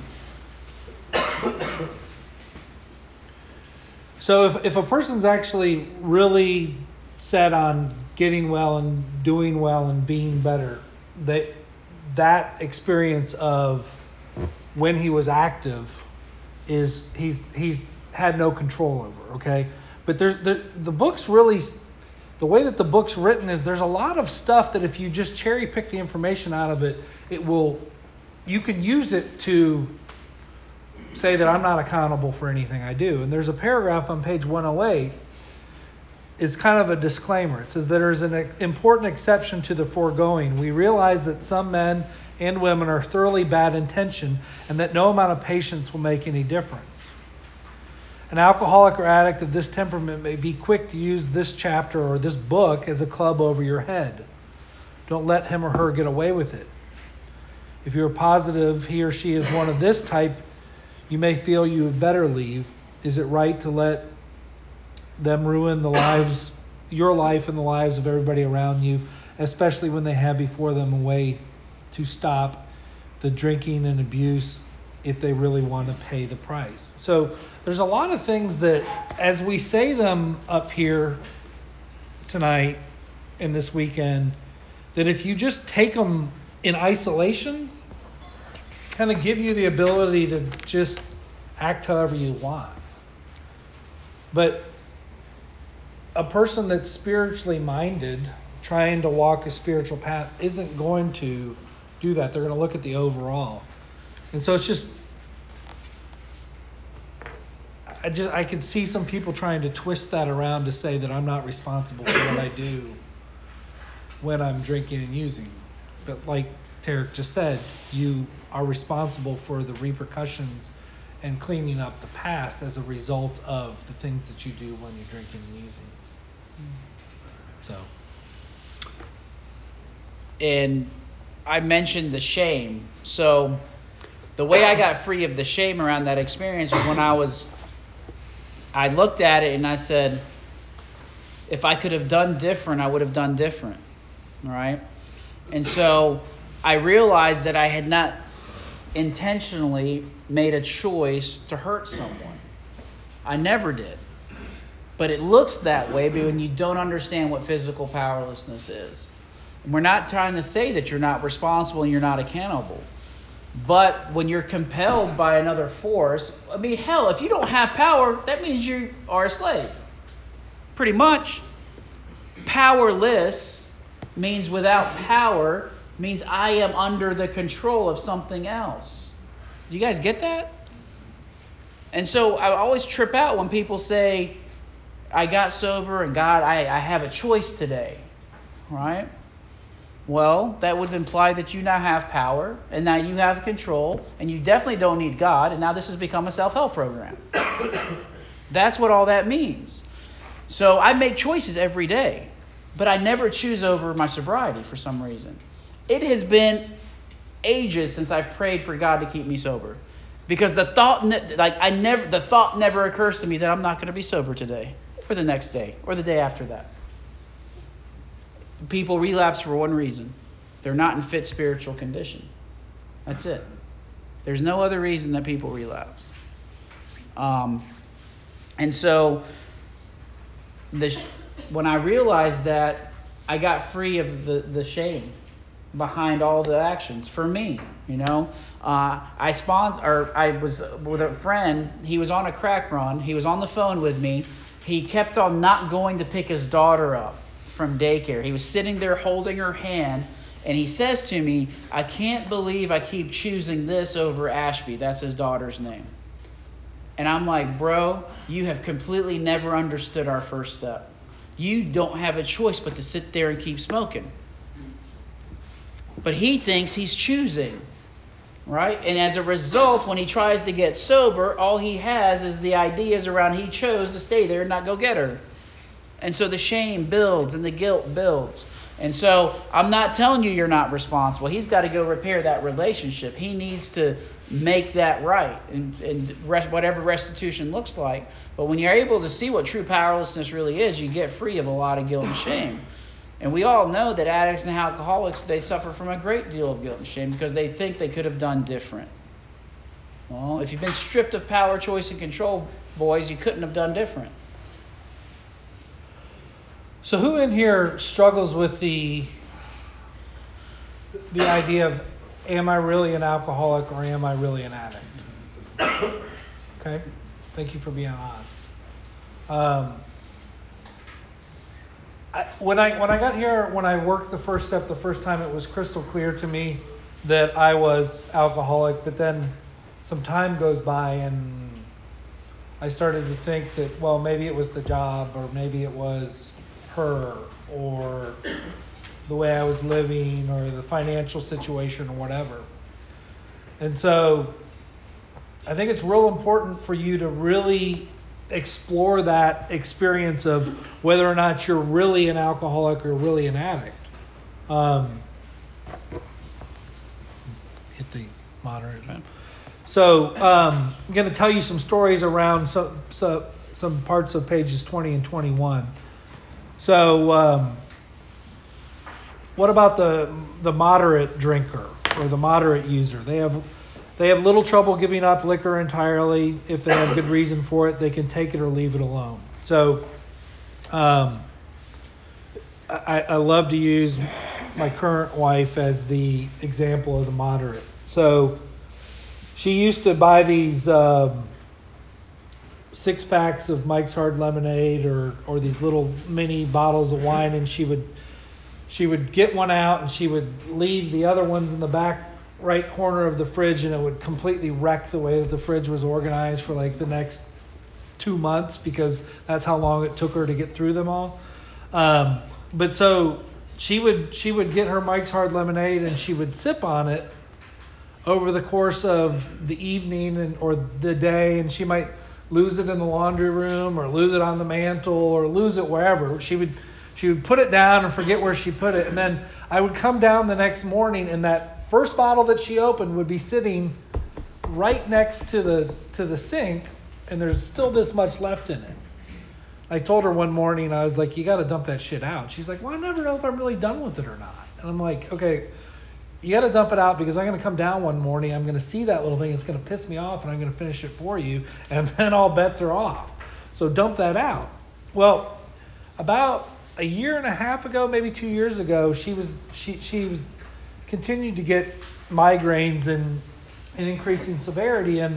so if a person's actually really set on getting well and doing well and being better, that experience of when he was active is he's had no control over, okay? But the book's really, the way that the book's written is there's a lot of stuff that if you just cherry pick the information out of it, you can use it to say that I'm not accountable for anything I do. And there's a paragraph on page 108 is kind of a disclaimer. It says there is an important exception to the foregoing. We realize that some men and women are thoroughly bad intentioned and that no amount of patience will make any difference. An alcoholic or addict of this temperament may be quick to use this chapter or this book as a club over your head. Don't let him or her get away with it. If you're positive he or she is one of this type, you may feel you had better leave. Is it right to let them ruin your life and the lives of everybody around you, especially when they have before them a way to stop the drinking and abuse if they really want to pay the price? So there's a lot of things that, as we say them up here tonight and this weekend, that if you just take them in isolation, kind of give you the ability to just act however you want. But a person that's spiritually minded, trying to walk a spiritual path, isn't going to do that. They're going to look at the overall. And so it's just, I could see some people trying to twist that around to say that I'm not responsible for what I do when I'm drinking and using. But like Tarek just said, you are responsible for the repercussions and cleaning up the past as a result of the things that you do when you're drinking and using. So. And I mentioned the shame. So the way I got free of the shame around that experience was when I looked at it and I said, if I could have done different, I would have done different. All right? And so I realized that I had not intentionally made a choice to hurt someone. I never did. But it looks that way when you don't understand what physical powerlessness is. And we're not trying to say that you're not responsible and you're not accountable. But when you're compelled by another force, I mean, hell, if you don't have power, that means you are a slave. Pretty much. Powerless means without power, means I am under the control of something else. Do you guys get that? And so I always trip out when people say, I got sober and God, I have a choice today. Right? Well, that would imply that you now have power and now you have control and you definitely don't need God, and now this has become a self-help program. That's what all that means. So I make choices every day, but I never choose over my sobriety for some reason. It has been ages since I've prayed for God to keep me sober, because the thought never occurs to me that I'm not going to be sober today or the next day or the day after that. People relapse for one reason. They're not in fit spiritual condition. That's it. There's no other reason that people relapse. And so when I realized that, I got free of the shame behind all the actions for me. I was with a friend. He was on a crack run. He was on the phone with me. He kept on not going to pick his daughter up from daycare. He was sitting there holding her hand, and he says to me, I can't believe I keep choosing this over Ashby. That's his daughter's name. And I'm like, bro, you have completely never understood our first step. You don't have a choice but to sit there and keep smoking. But he thinks he's choosing, right? And as a result, when he tries to get sober, all he has is the ideas around he chose to stay there and not go get her. And so the shame builds and the guilt builds. And so I'm not telling you you're not responsible. He's got to go repair that relationship. He needs to make that right and whatever restitution looks like. But when you're able to see what true powerlessness really is, you get free of a lot of guilt and shame. And we all know that addicts and alcoholics, they suffer from a great deal of guilt and shame because they think they could have done different. Well, if you've been stripped of power, choice, and control, boys, you couldn't have done different. So who in here struggles with the idea of, am I really an alcoholic or am I really an addict? Okay? Thank you for being honest. When I got here, when I worked the first step the first time, it was crystal clear to me that I was alcoholic, but then some time goes by and I started to think that, well, maybe it was the job, or maybe it was her, or the way I was living, or the financial situation, or whatever. And so I think it's real important for you to really explore that experience of whether or not you're really an alcoholic or really an addict. Hit the moderate. So I'm going to tell you some stories around some parts of pages 20 and 21. So what about the moderate drinker or the moderate user? They have little trouble giving up liquor entirely. If they have good reason for it, they can take it or leave it alone. So I love to use my current wife as the example of the moderate. So she used to buy these 6-packs of Mike's Hard Lemonade or these little mini bottles of wine, and she would get one out and she would leave the other ones in the back right corner of the fridge, and it would completely wreck the way that the fridge was organized for like the next 2 months, because that's how long it took her to get through them all. But so she would get her Mike's Hard Lemonade and she would sip on it over the course of the evening or the day, and she might lose it in the laundry room or lose it on the mantle or lose it wherever. She would put it down and forget where she put it, and then I would come down the next morning and that first bottle that she opened would be sitting right next to the sink, and there's still this much left in it. I told her one morning, I was like, you got to dump that shit out. She's like, well, I never know if I'm really done with it or not. And I'm like, okay, you got to dump it out because I'm going to come down one morning, I'm going to see that little thing, it's going to piss me off, and I'm going to finish it for you, and then all bets are off. So dump that out. Well, about a year and a half ago, maybe 2 years ago, she was continued to get migraines and increasing severity, and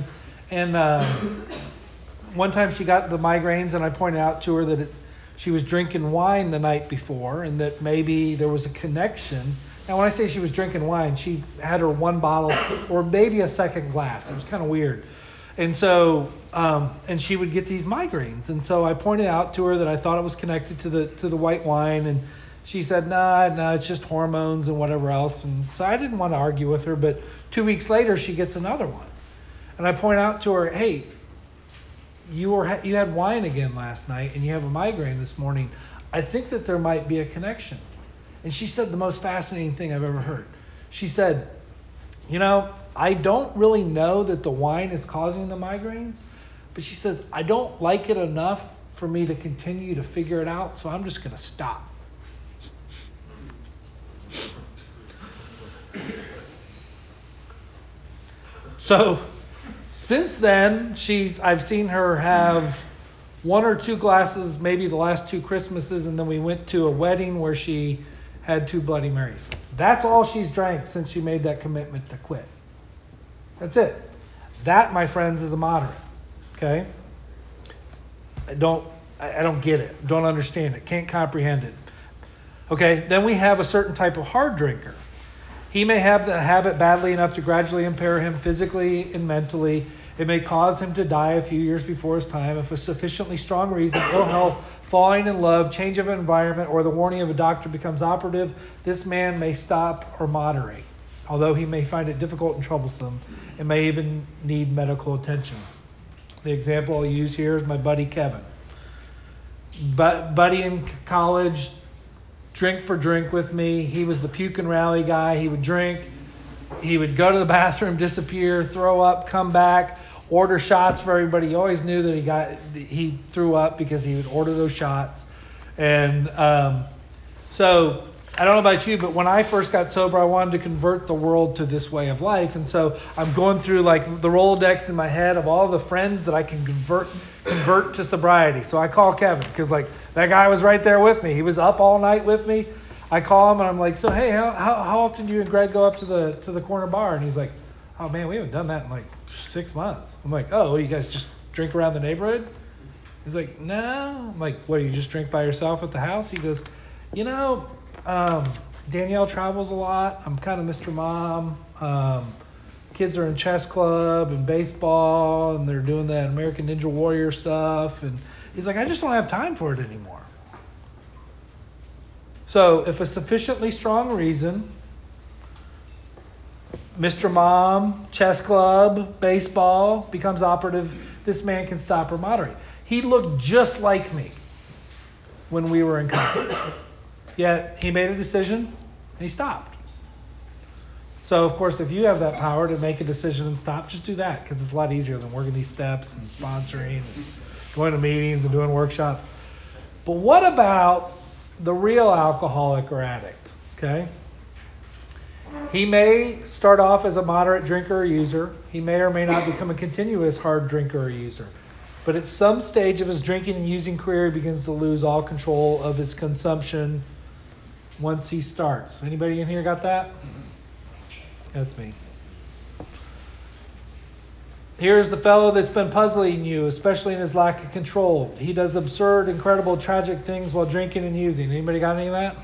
one time she got the migraines, and I pointed out to her that she was drinking wine the night before, and that maybe there was a connection. Now, when I say she was drinking wine, she had her one bottle or maybe a second glass. It was kind of weird. And so, and she would get these migraines. And so I pointed out to her that I thought it was connected to the white wine, and she said, no, it's just hormones and whatever else. And so I didn't want to argue with her, but 2 weeks later, she gets another one. And I point out to her, hey, you had wine again last night, and you have a migraine this morning. I think that there might be a connection. And she said the most fascinating thing I've ever heard. She said, I don't really know that the wine is causing the migraines, but she says, I don't like it enough for me to continue to figure it out, so I'm just going to stop. So since then, I've seen her have 1 or 2 glasses, maybe the last 2 Christmases, and then we went to a wedding where she had 2 Bloody Marys. That's all she's drank since she made that commitment to quit. That's it. That, my friends, is a moderate. Okay? I don't get it. Don't understand it. Can't comprehend it. Okay? Then we have a certain type of hard drinker. He may have the habit badly enough to gradually impair him physically and mentally. It may cause him to die a few years before his time. If a sufficiently strong reason, ill health, falling in love, change of environment, or the warning of a doctor becomes operative, this man may stop or moderate, although he may find it difficult and troublesome, and may even need medical attention. The example I'll use here is my buddy Kevin. Buddy in college, drink for drink with me. He was the puke and rally guy. He would drink. He would go to the bathroom, disappear, throw up, come back, order shots for everybody. You always knew that he threw up because he would order those shots. And so I don't know about you, but when I first got sober, I wanted to convert the world to this way of life. And so I'm going through like the Rolodex in my head of all the friends that I can convert to sobriety. So I call Kevin because like that guy was right there with me. He was up all night with me. I call him and I'm like, so hey, how often do you and Greg go up to the corner bar? And he's like, oh man, we haven't done that in like 6 months. I'm like, oh, what, you guys just drink around the neighborhood? He's like, no. I'm like, what, do you just drink by yourself at the house? He goes, Danielle travels a lot. I'm kind of Mr. Mom. Kids are in chess club and baseball, and they're doing that American Ninja Warrior stuff. And he's like, I just don't have time for it anymore. So if a sufficiently strong reason, Mr. Mom, chess club, baseball becomes operative, this man can stop or moderate. He looked just like me when we were in college. Yet he made a decision and he stopped. So, of course, if you have that power to make a decision and stop, just do that because it's a lot easier than working these steps and sponsoring and going to meetings and doing workshops. But what about the real alcoholic or addict? Okay? He may start off as a moderate drinker or user. He may or may not become a continuous hard drinker or user. But at some stage of his drinking and using career, he begins to lose all control of his consumption once he starts. Anybody in here got that? That's me. Here's the fellow that's been puzzling you, especially in his lack of control. He does absurd, incredible, tragic things while drinking and using. Anybody got any of that?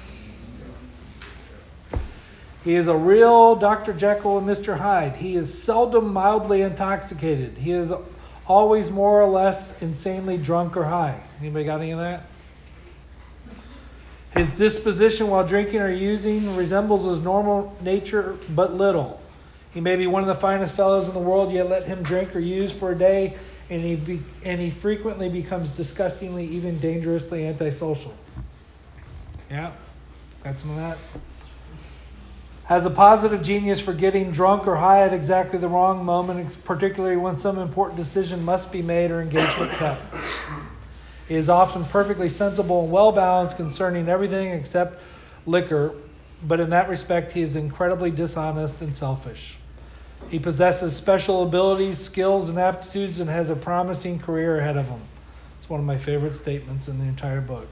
He is a real Dr. Jekyll and Mr. Hyde. He is seldom mildly intoxicated. He is always more or less insanely drunk or high. Anybody got any of that? His disposition while drinking or using resembles his normal nature but little. He may be one of the finest fellows in the world, yet let him drink or use for a day, and he frequently becomes disgustingly, even dangerously antisocial. Yeah, got some of that. Has a positive genius for getting drunk or high at exactly the wrong moment, particularly when some important decision must be made or engagement kept. He is often perfectly sensible and well-balanced concerning everything except liquor, but in that respect he is incredibly dishonest and selfish. He possesses special abilities, skills, and aptitudes and has a promising career ahead of him. It's one of my favorite statements in the entire book.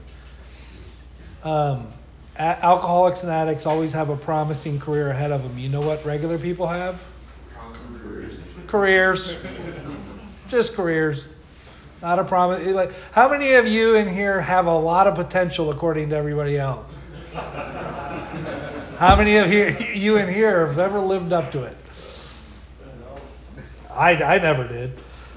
Alcoholics and addicts always have a promising career ahead of them. You know what regular people have? Careers. Just careers. Not a promise. Like, how many of you in here have a lot of potential according to everybody else? How many of you in here have ever lived up to it? I never did.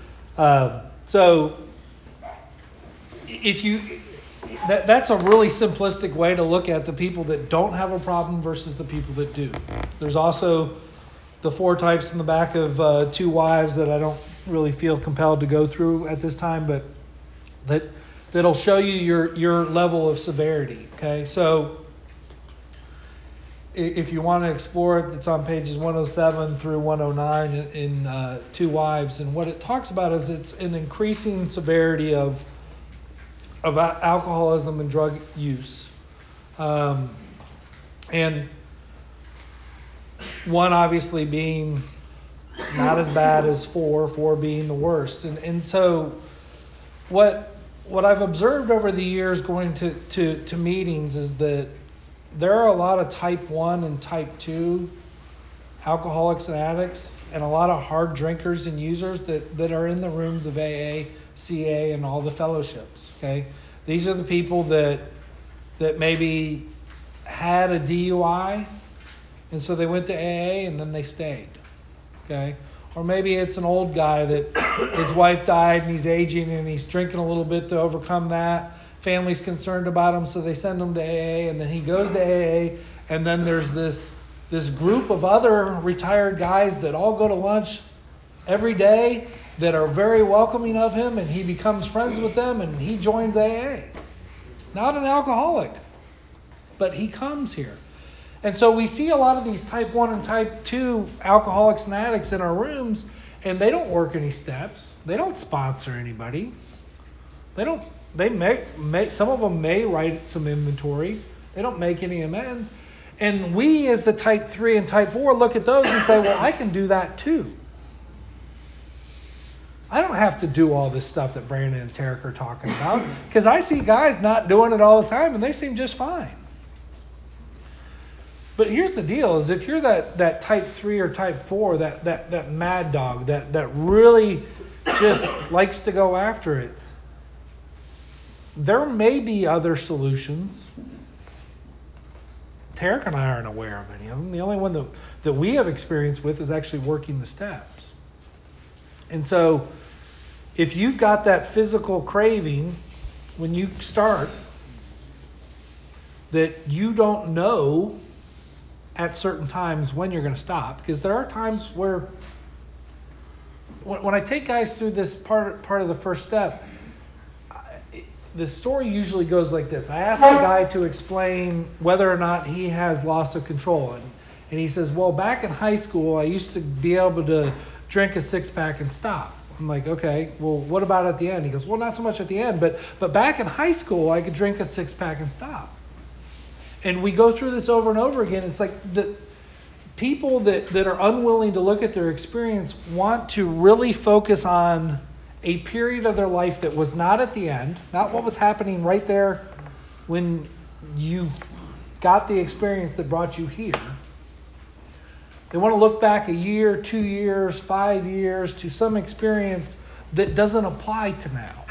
So if you that's a really simplistic way to look at the people that don't have a problem versus the people that do. There's also the 4 types in the back of 2 Wives that I don't really feel compelled to go through at this time, but that'll show you your level of severity. Okay, so if you want to explore it, it's on pages 107 through 109 in 2 Wives, and what it talks about is it's an increasing severity of alcoholism and drug use. And one obviously being not as bad as 4 being the worst. And so what I've observed over the years going to meetings is that there are a lot of type 1 and type 2 alcoholics and addicts and a lot of hard drinkers and users that are in the rooms of AA, CA, and all the fellowships. Okay, these are the people that maybe had a DUI, and so they went to AA and then they stayed. Okay, or maybe it's an old guy that his wife died and he's aging and he's drinking a little bit to overcome that. Family's concerned about him, so they send him to AA, and then he goes to AA, and then there's this group of other retired guys that all go to lunch every day that are very welcoming of him, and he becomes friends with them, and he joins AA. Not an alcoholic, but he comes here. And so we see a lot of these type 1 and type 2 alcoholics and addicts in our rooms, and they don't work any steps. They don't sponsor anybody. They make some of them may write some inventory. They don't make any amends. And we as the type 3 and type 4 look at those and say, well, I can do that too. I don't have to do all this stuff that Brandon and Tarek are talking about, because I see guys not doing it all the time and they seem just fine. But here's the deal, is if you're that type 3 or type 4, that mad dog, that really just likes to go after it, there may be other solutions. Tarek and I aren't aware of any of them. The only one that we have experience with is actually working the steps. And so if you've got that physical craving when you start that you don't know at certain times when you're going to stop, because there are times where when I take guys through this part of the first step, the story usually goes like this. I ask the guy to explain whether or not he has loss of control. And he says, well, back in high school, I used to be able to drink a 6-pack and stop. I'm like, okay, well, what about at the end? He goes, well, not so much at the end, but back in high school, I could drink a 6-pack and stop. And we go through this over and over again. It's like the people that are unwilling to look at their experience want to really focus on a period of their life that was not at the end, not what was happening right there when you got the experience that brought you here. They want to look back a year, 2 years, 5 years to some experience that doesn't apply to now.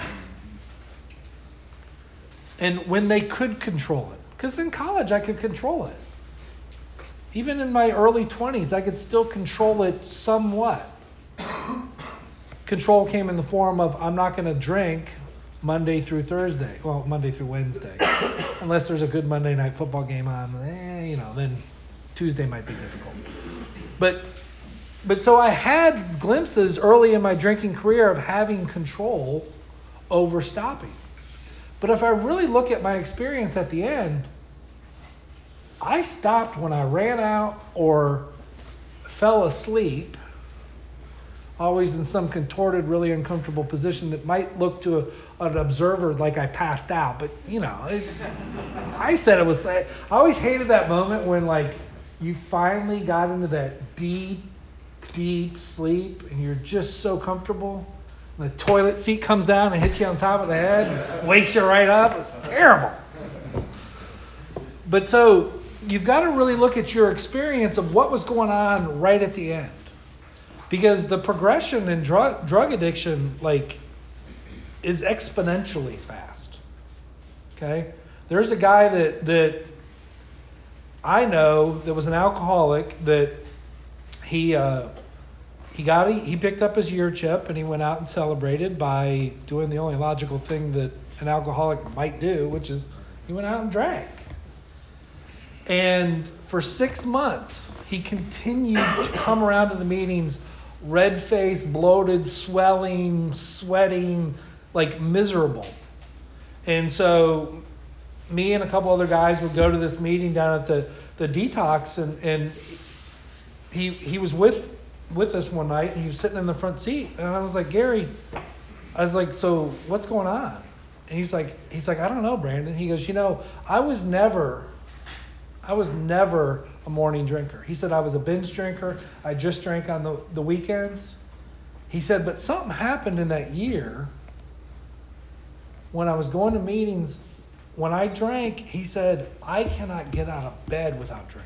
And when they could control it. Because in college I could control it. Even in my early 20s I could still control it somewhat. Control came in the form of I'm not going to drink Monday through Thursday. Well, Monday through Wednesday. Unless there's a good Monday night football game on, then Tuesday might be difficult. But so I had glimpses early in my drinking career of having control over stopping. But if I really look at my experience at the end, I stopped when I ran out or fell asleep, always in some contorted, really uncomfortable position that might look to an observer like I passed out. But, I said it was, I always hated that moment when, like, you finally got into that deep sleep and you're just so comfortable. And the toilet seat comes down and hits you on top of the head and wakes you right up. It's terrible. But so you've got to really look at your experience of what was going on right at the end. Because the progression in drug addiction, is exponentially fast. Okay? There's a guy that I know that was an alcoholic that he picked up his year chip and he went out and celebrated by doing the only logical thing that an alcoholic might do, which is he went out and drank. And for 6 months, he continued to come around to the meetings red-faced, bloated, swelling, sweating, miserable. And so me and a couple other guys would go to this meeting down at the detox, and he was with us one night, and he was sitting in the front seat. And I was like, Gary, so what's going on? And he's like, I don't know, Brandon. He goes, I was never a morning drinker. He said I was a binge drinker. I just drank on the weekends. He said, but something happened in that year when I was going to meetings. When I drank, he said, I cannot get out of bed without drinking.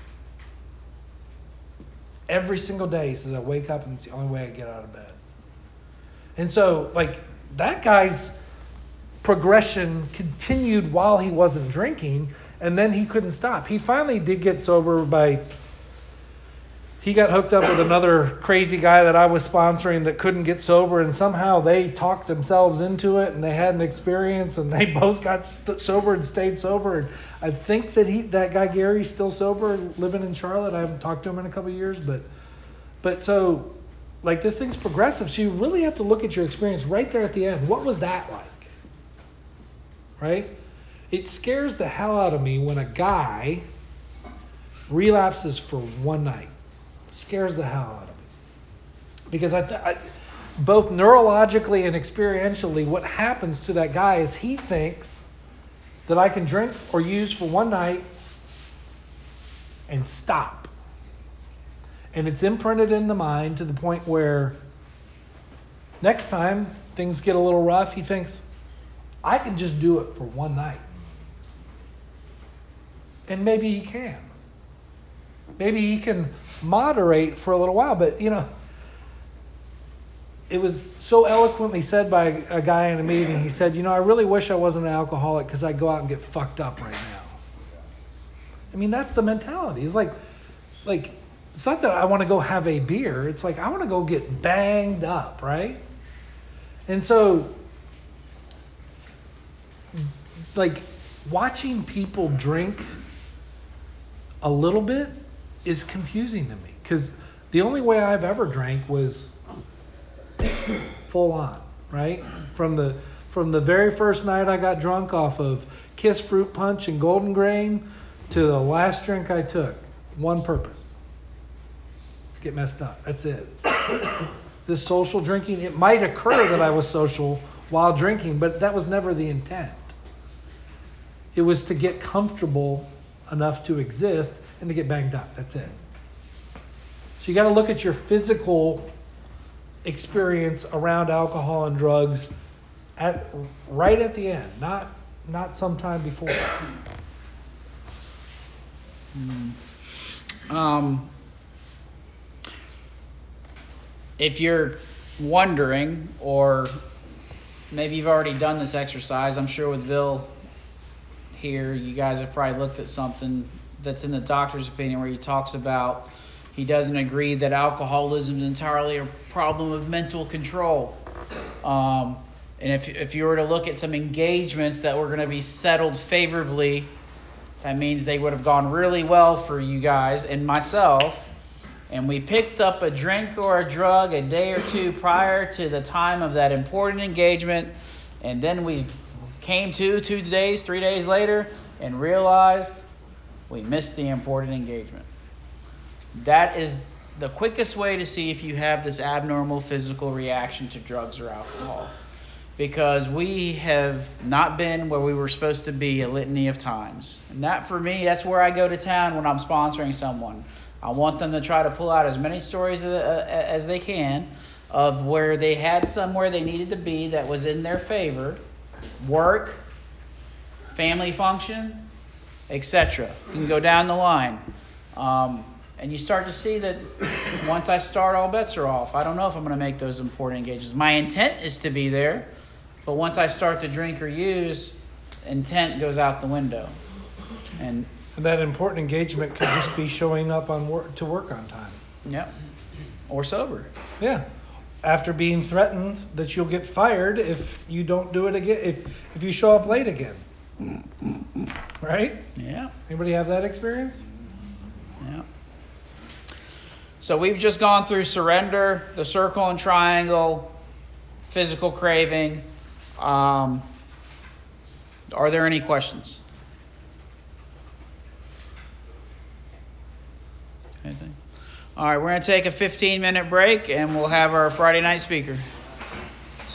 Every single day, he says, I wake up and it's the only way I get out of bed. And so, that guy's progression continued while he wasn't drinking, and then he couldn't stop. He finally did get sober he got hooked up with another crazy guy that I was sponsoring that couldn't get sober, and somehow they talked themselves into it, and they had an experience, and they both got sober and stayed sober. And I think that guy Gary's still sober, living in Charlotte. I haven't talked to him in a couple of years, but so this thing's progressive. So you really have to look at your experience right there at the end. What was that like? Right? It scares the hell out of me when a guy relapses for one night. Scares the hell out of me. Because I both neurologically and experientially, what happens to that guy is he thinks that I can drink or use for one night and stop. And it's imprinted in the mind to the point where next time things get a little rough, he thinks, I can just do it for one night. And maybe he can. Maybe he can moderate for a little while, but it was so eloquently said by a guy in a meeting. He said, I really wish I wasn't an alcoholic because I'd go out and get fucked up right now. I mean, that's the mentality. It's it's not that I want to go have a beer. It's I want to go get banged up, right? And so, watching people drink a little bit is confusing to me, because the only way I've ever drank was full on, right? From the very first night I got drunk off of Kiss Fruit Punch and Golden Grain to the last drink I took, one purpose: get messed up. That's it. This social drinking, it might occur that I was social while drinking, but that was never the intent. It was to get comfortable enough to exist and to get banged up. That's it. So you got to look at your physical experience around alcohol and drugs right at the end, not sometime before. If you're wondering, or maybe you've already done this exercise, I'm sure with Bill here, you guys have probably looked at something that's in the doctor's opinion where he talks about he doesn't agree that alcoholism is entirely a problem of mental control. And if you were to look at some engagements that were going to be settled favorably, that means they would have gone really well for you guys and myself. And we picked up a drink or a drug a day or two prior to the time of that important engagement. And then we came to 2 days, 3 days later and realized we missed the important engagement. That is the quickest way to see if you have this abnormal physical reaction to drugs or alcohol. Because we have not been where we were supposed to be a litany of times. And that, for me, that's where I go to town when I'm sponsoring someone. I want them to try to pull out as many stories as they can of where they had somewhere they needed to be that was in their favor. Work, family function, etc. You can go down the line. And you start to see that once I start, all bets are off. I don't know if I'm going to make those important engagements. My intent is to be there. But once I start to drink or use, intent goes out the window. And that important engagement could just be showing up to work on time. Yep. Or sober. Yeah. After being threatened that you'll get fired if you don't do it again, if you show up late again. Right? Yeah. Anybody have that experience? Yeah. So we've just gone through surrender, the circle and triangle, physical craving. Are there any questions? Anything? All right, we're going to take a 15-minute break, and we'll have our Friday night speaker.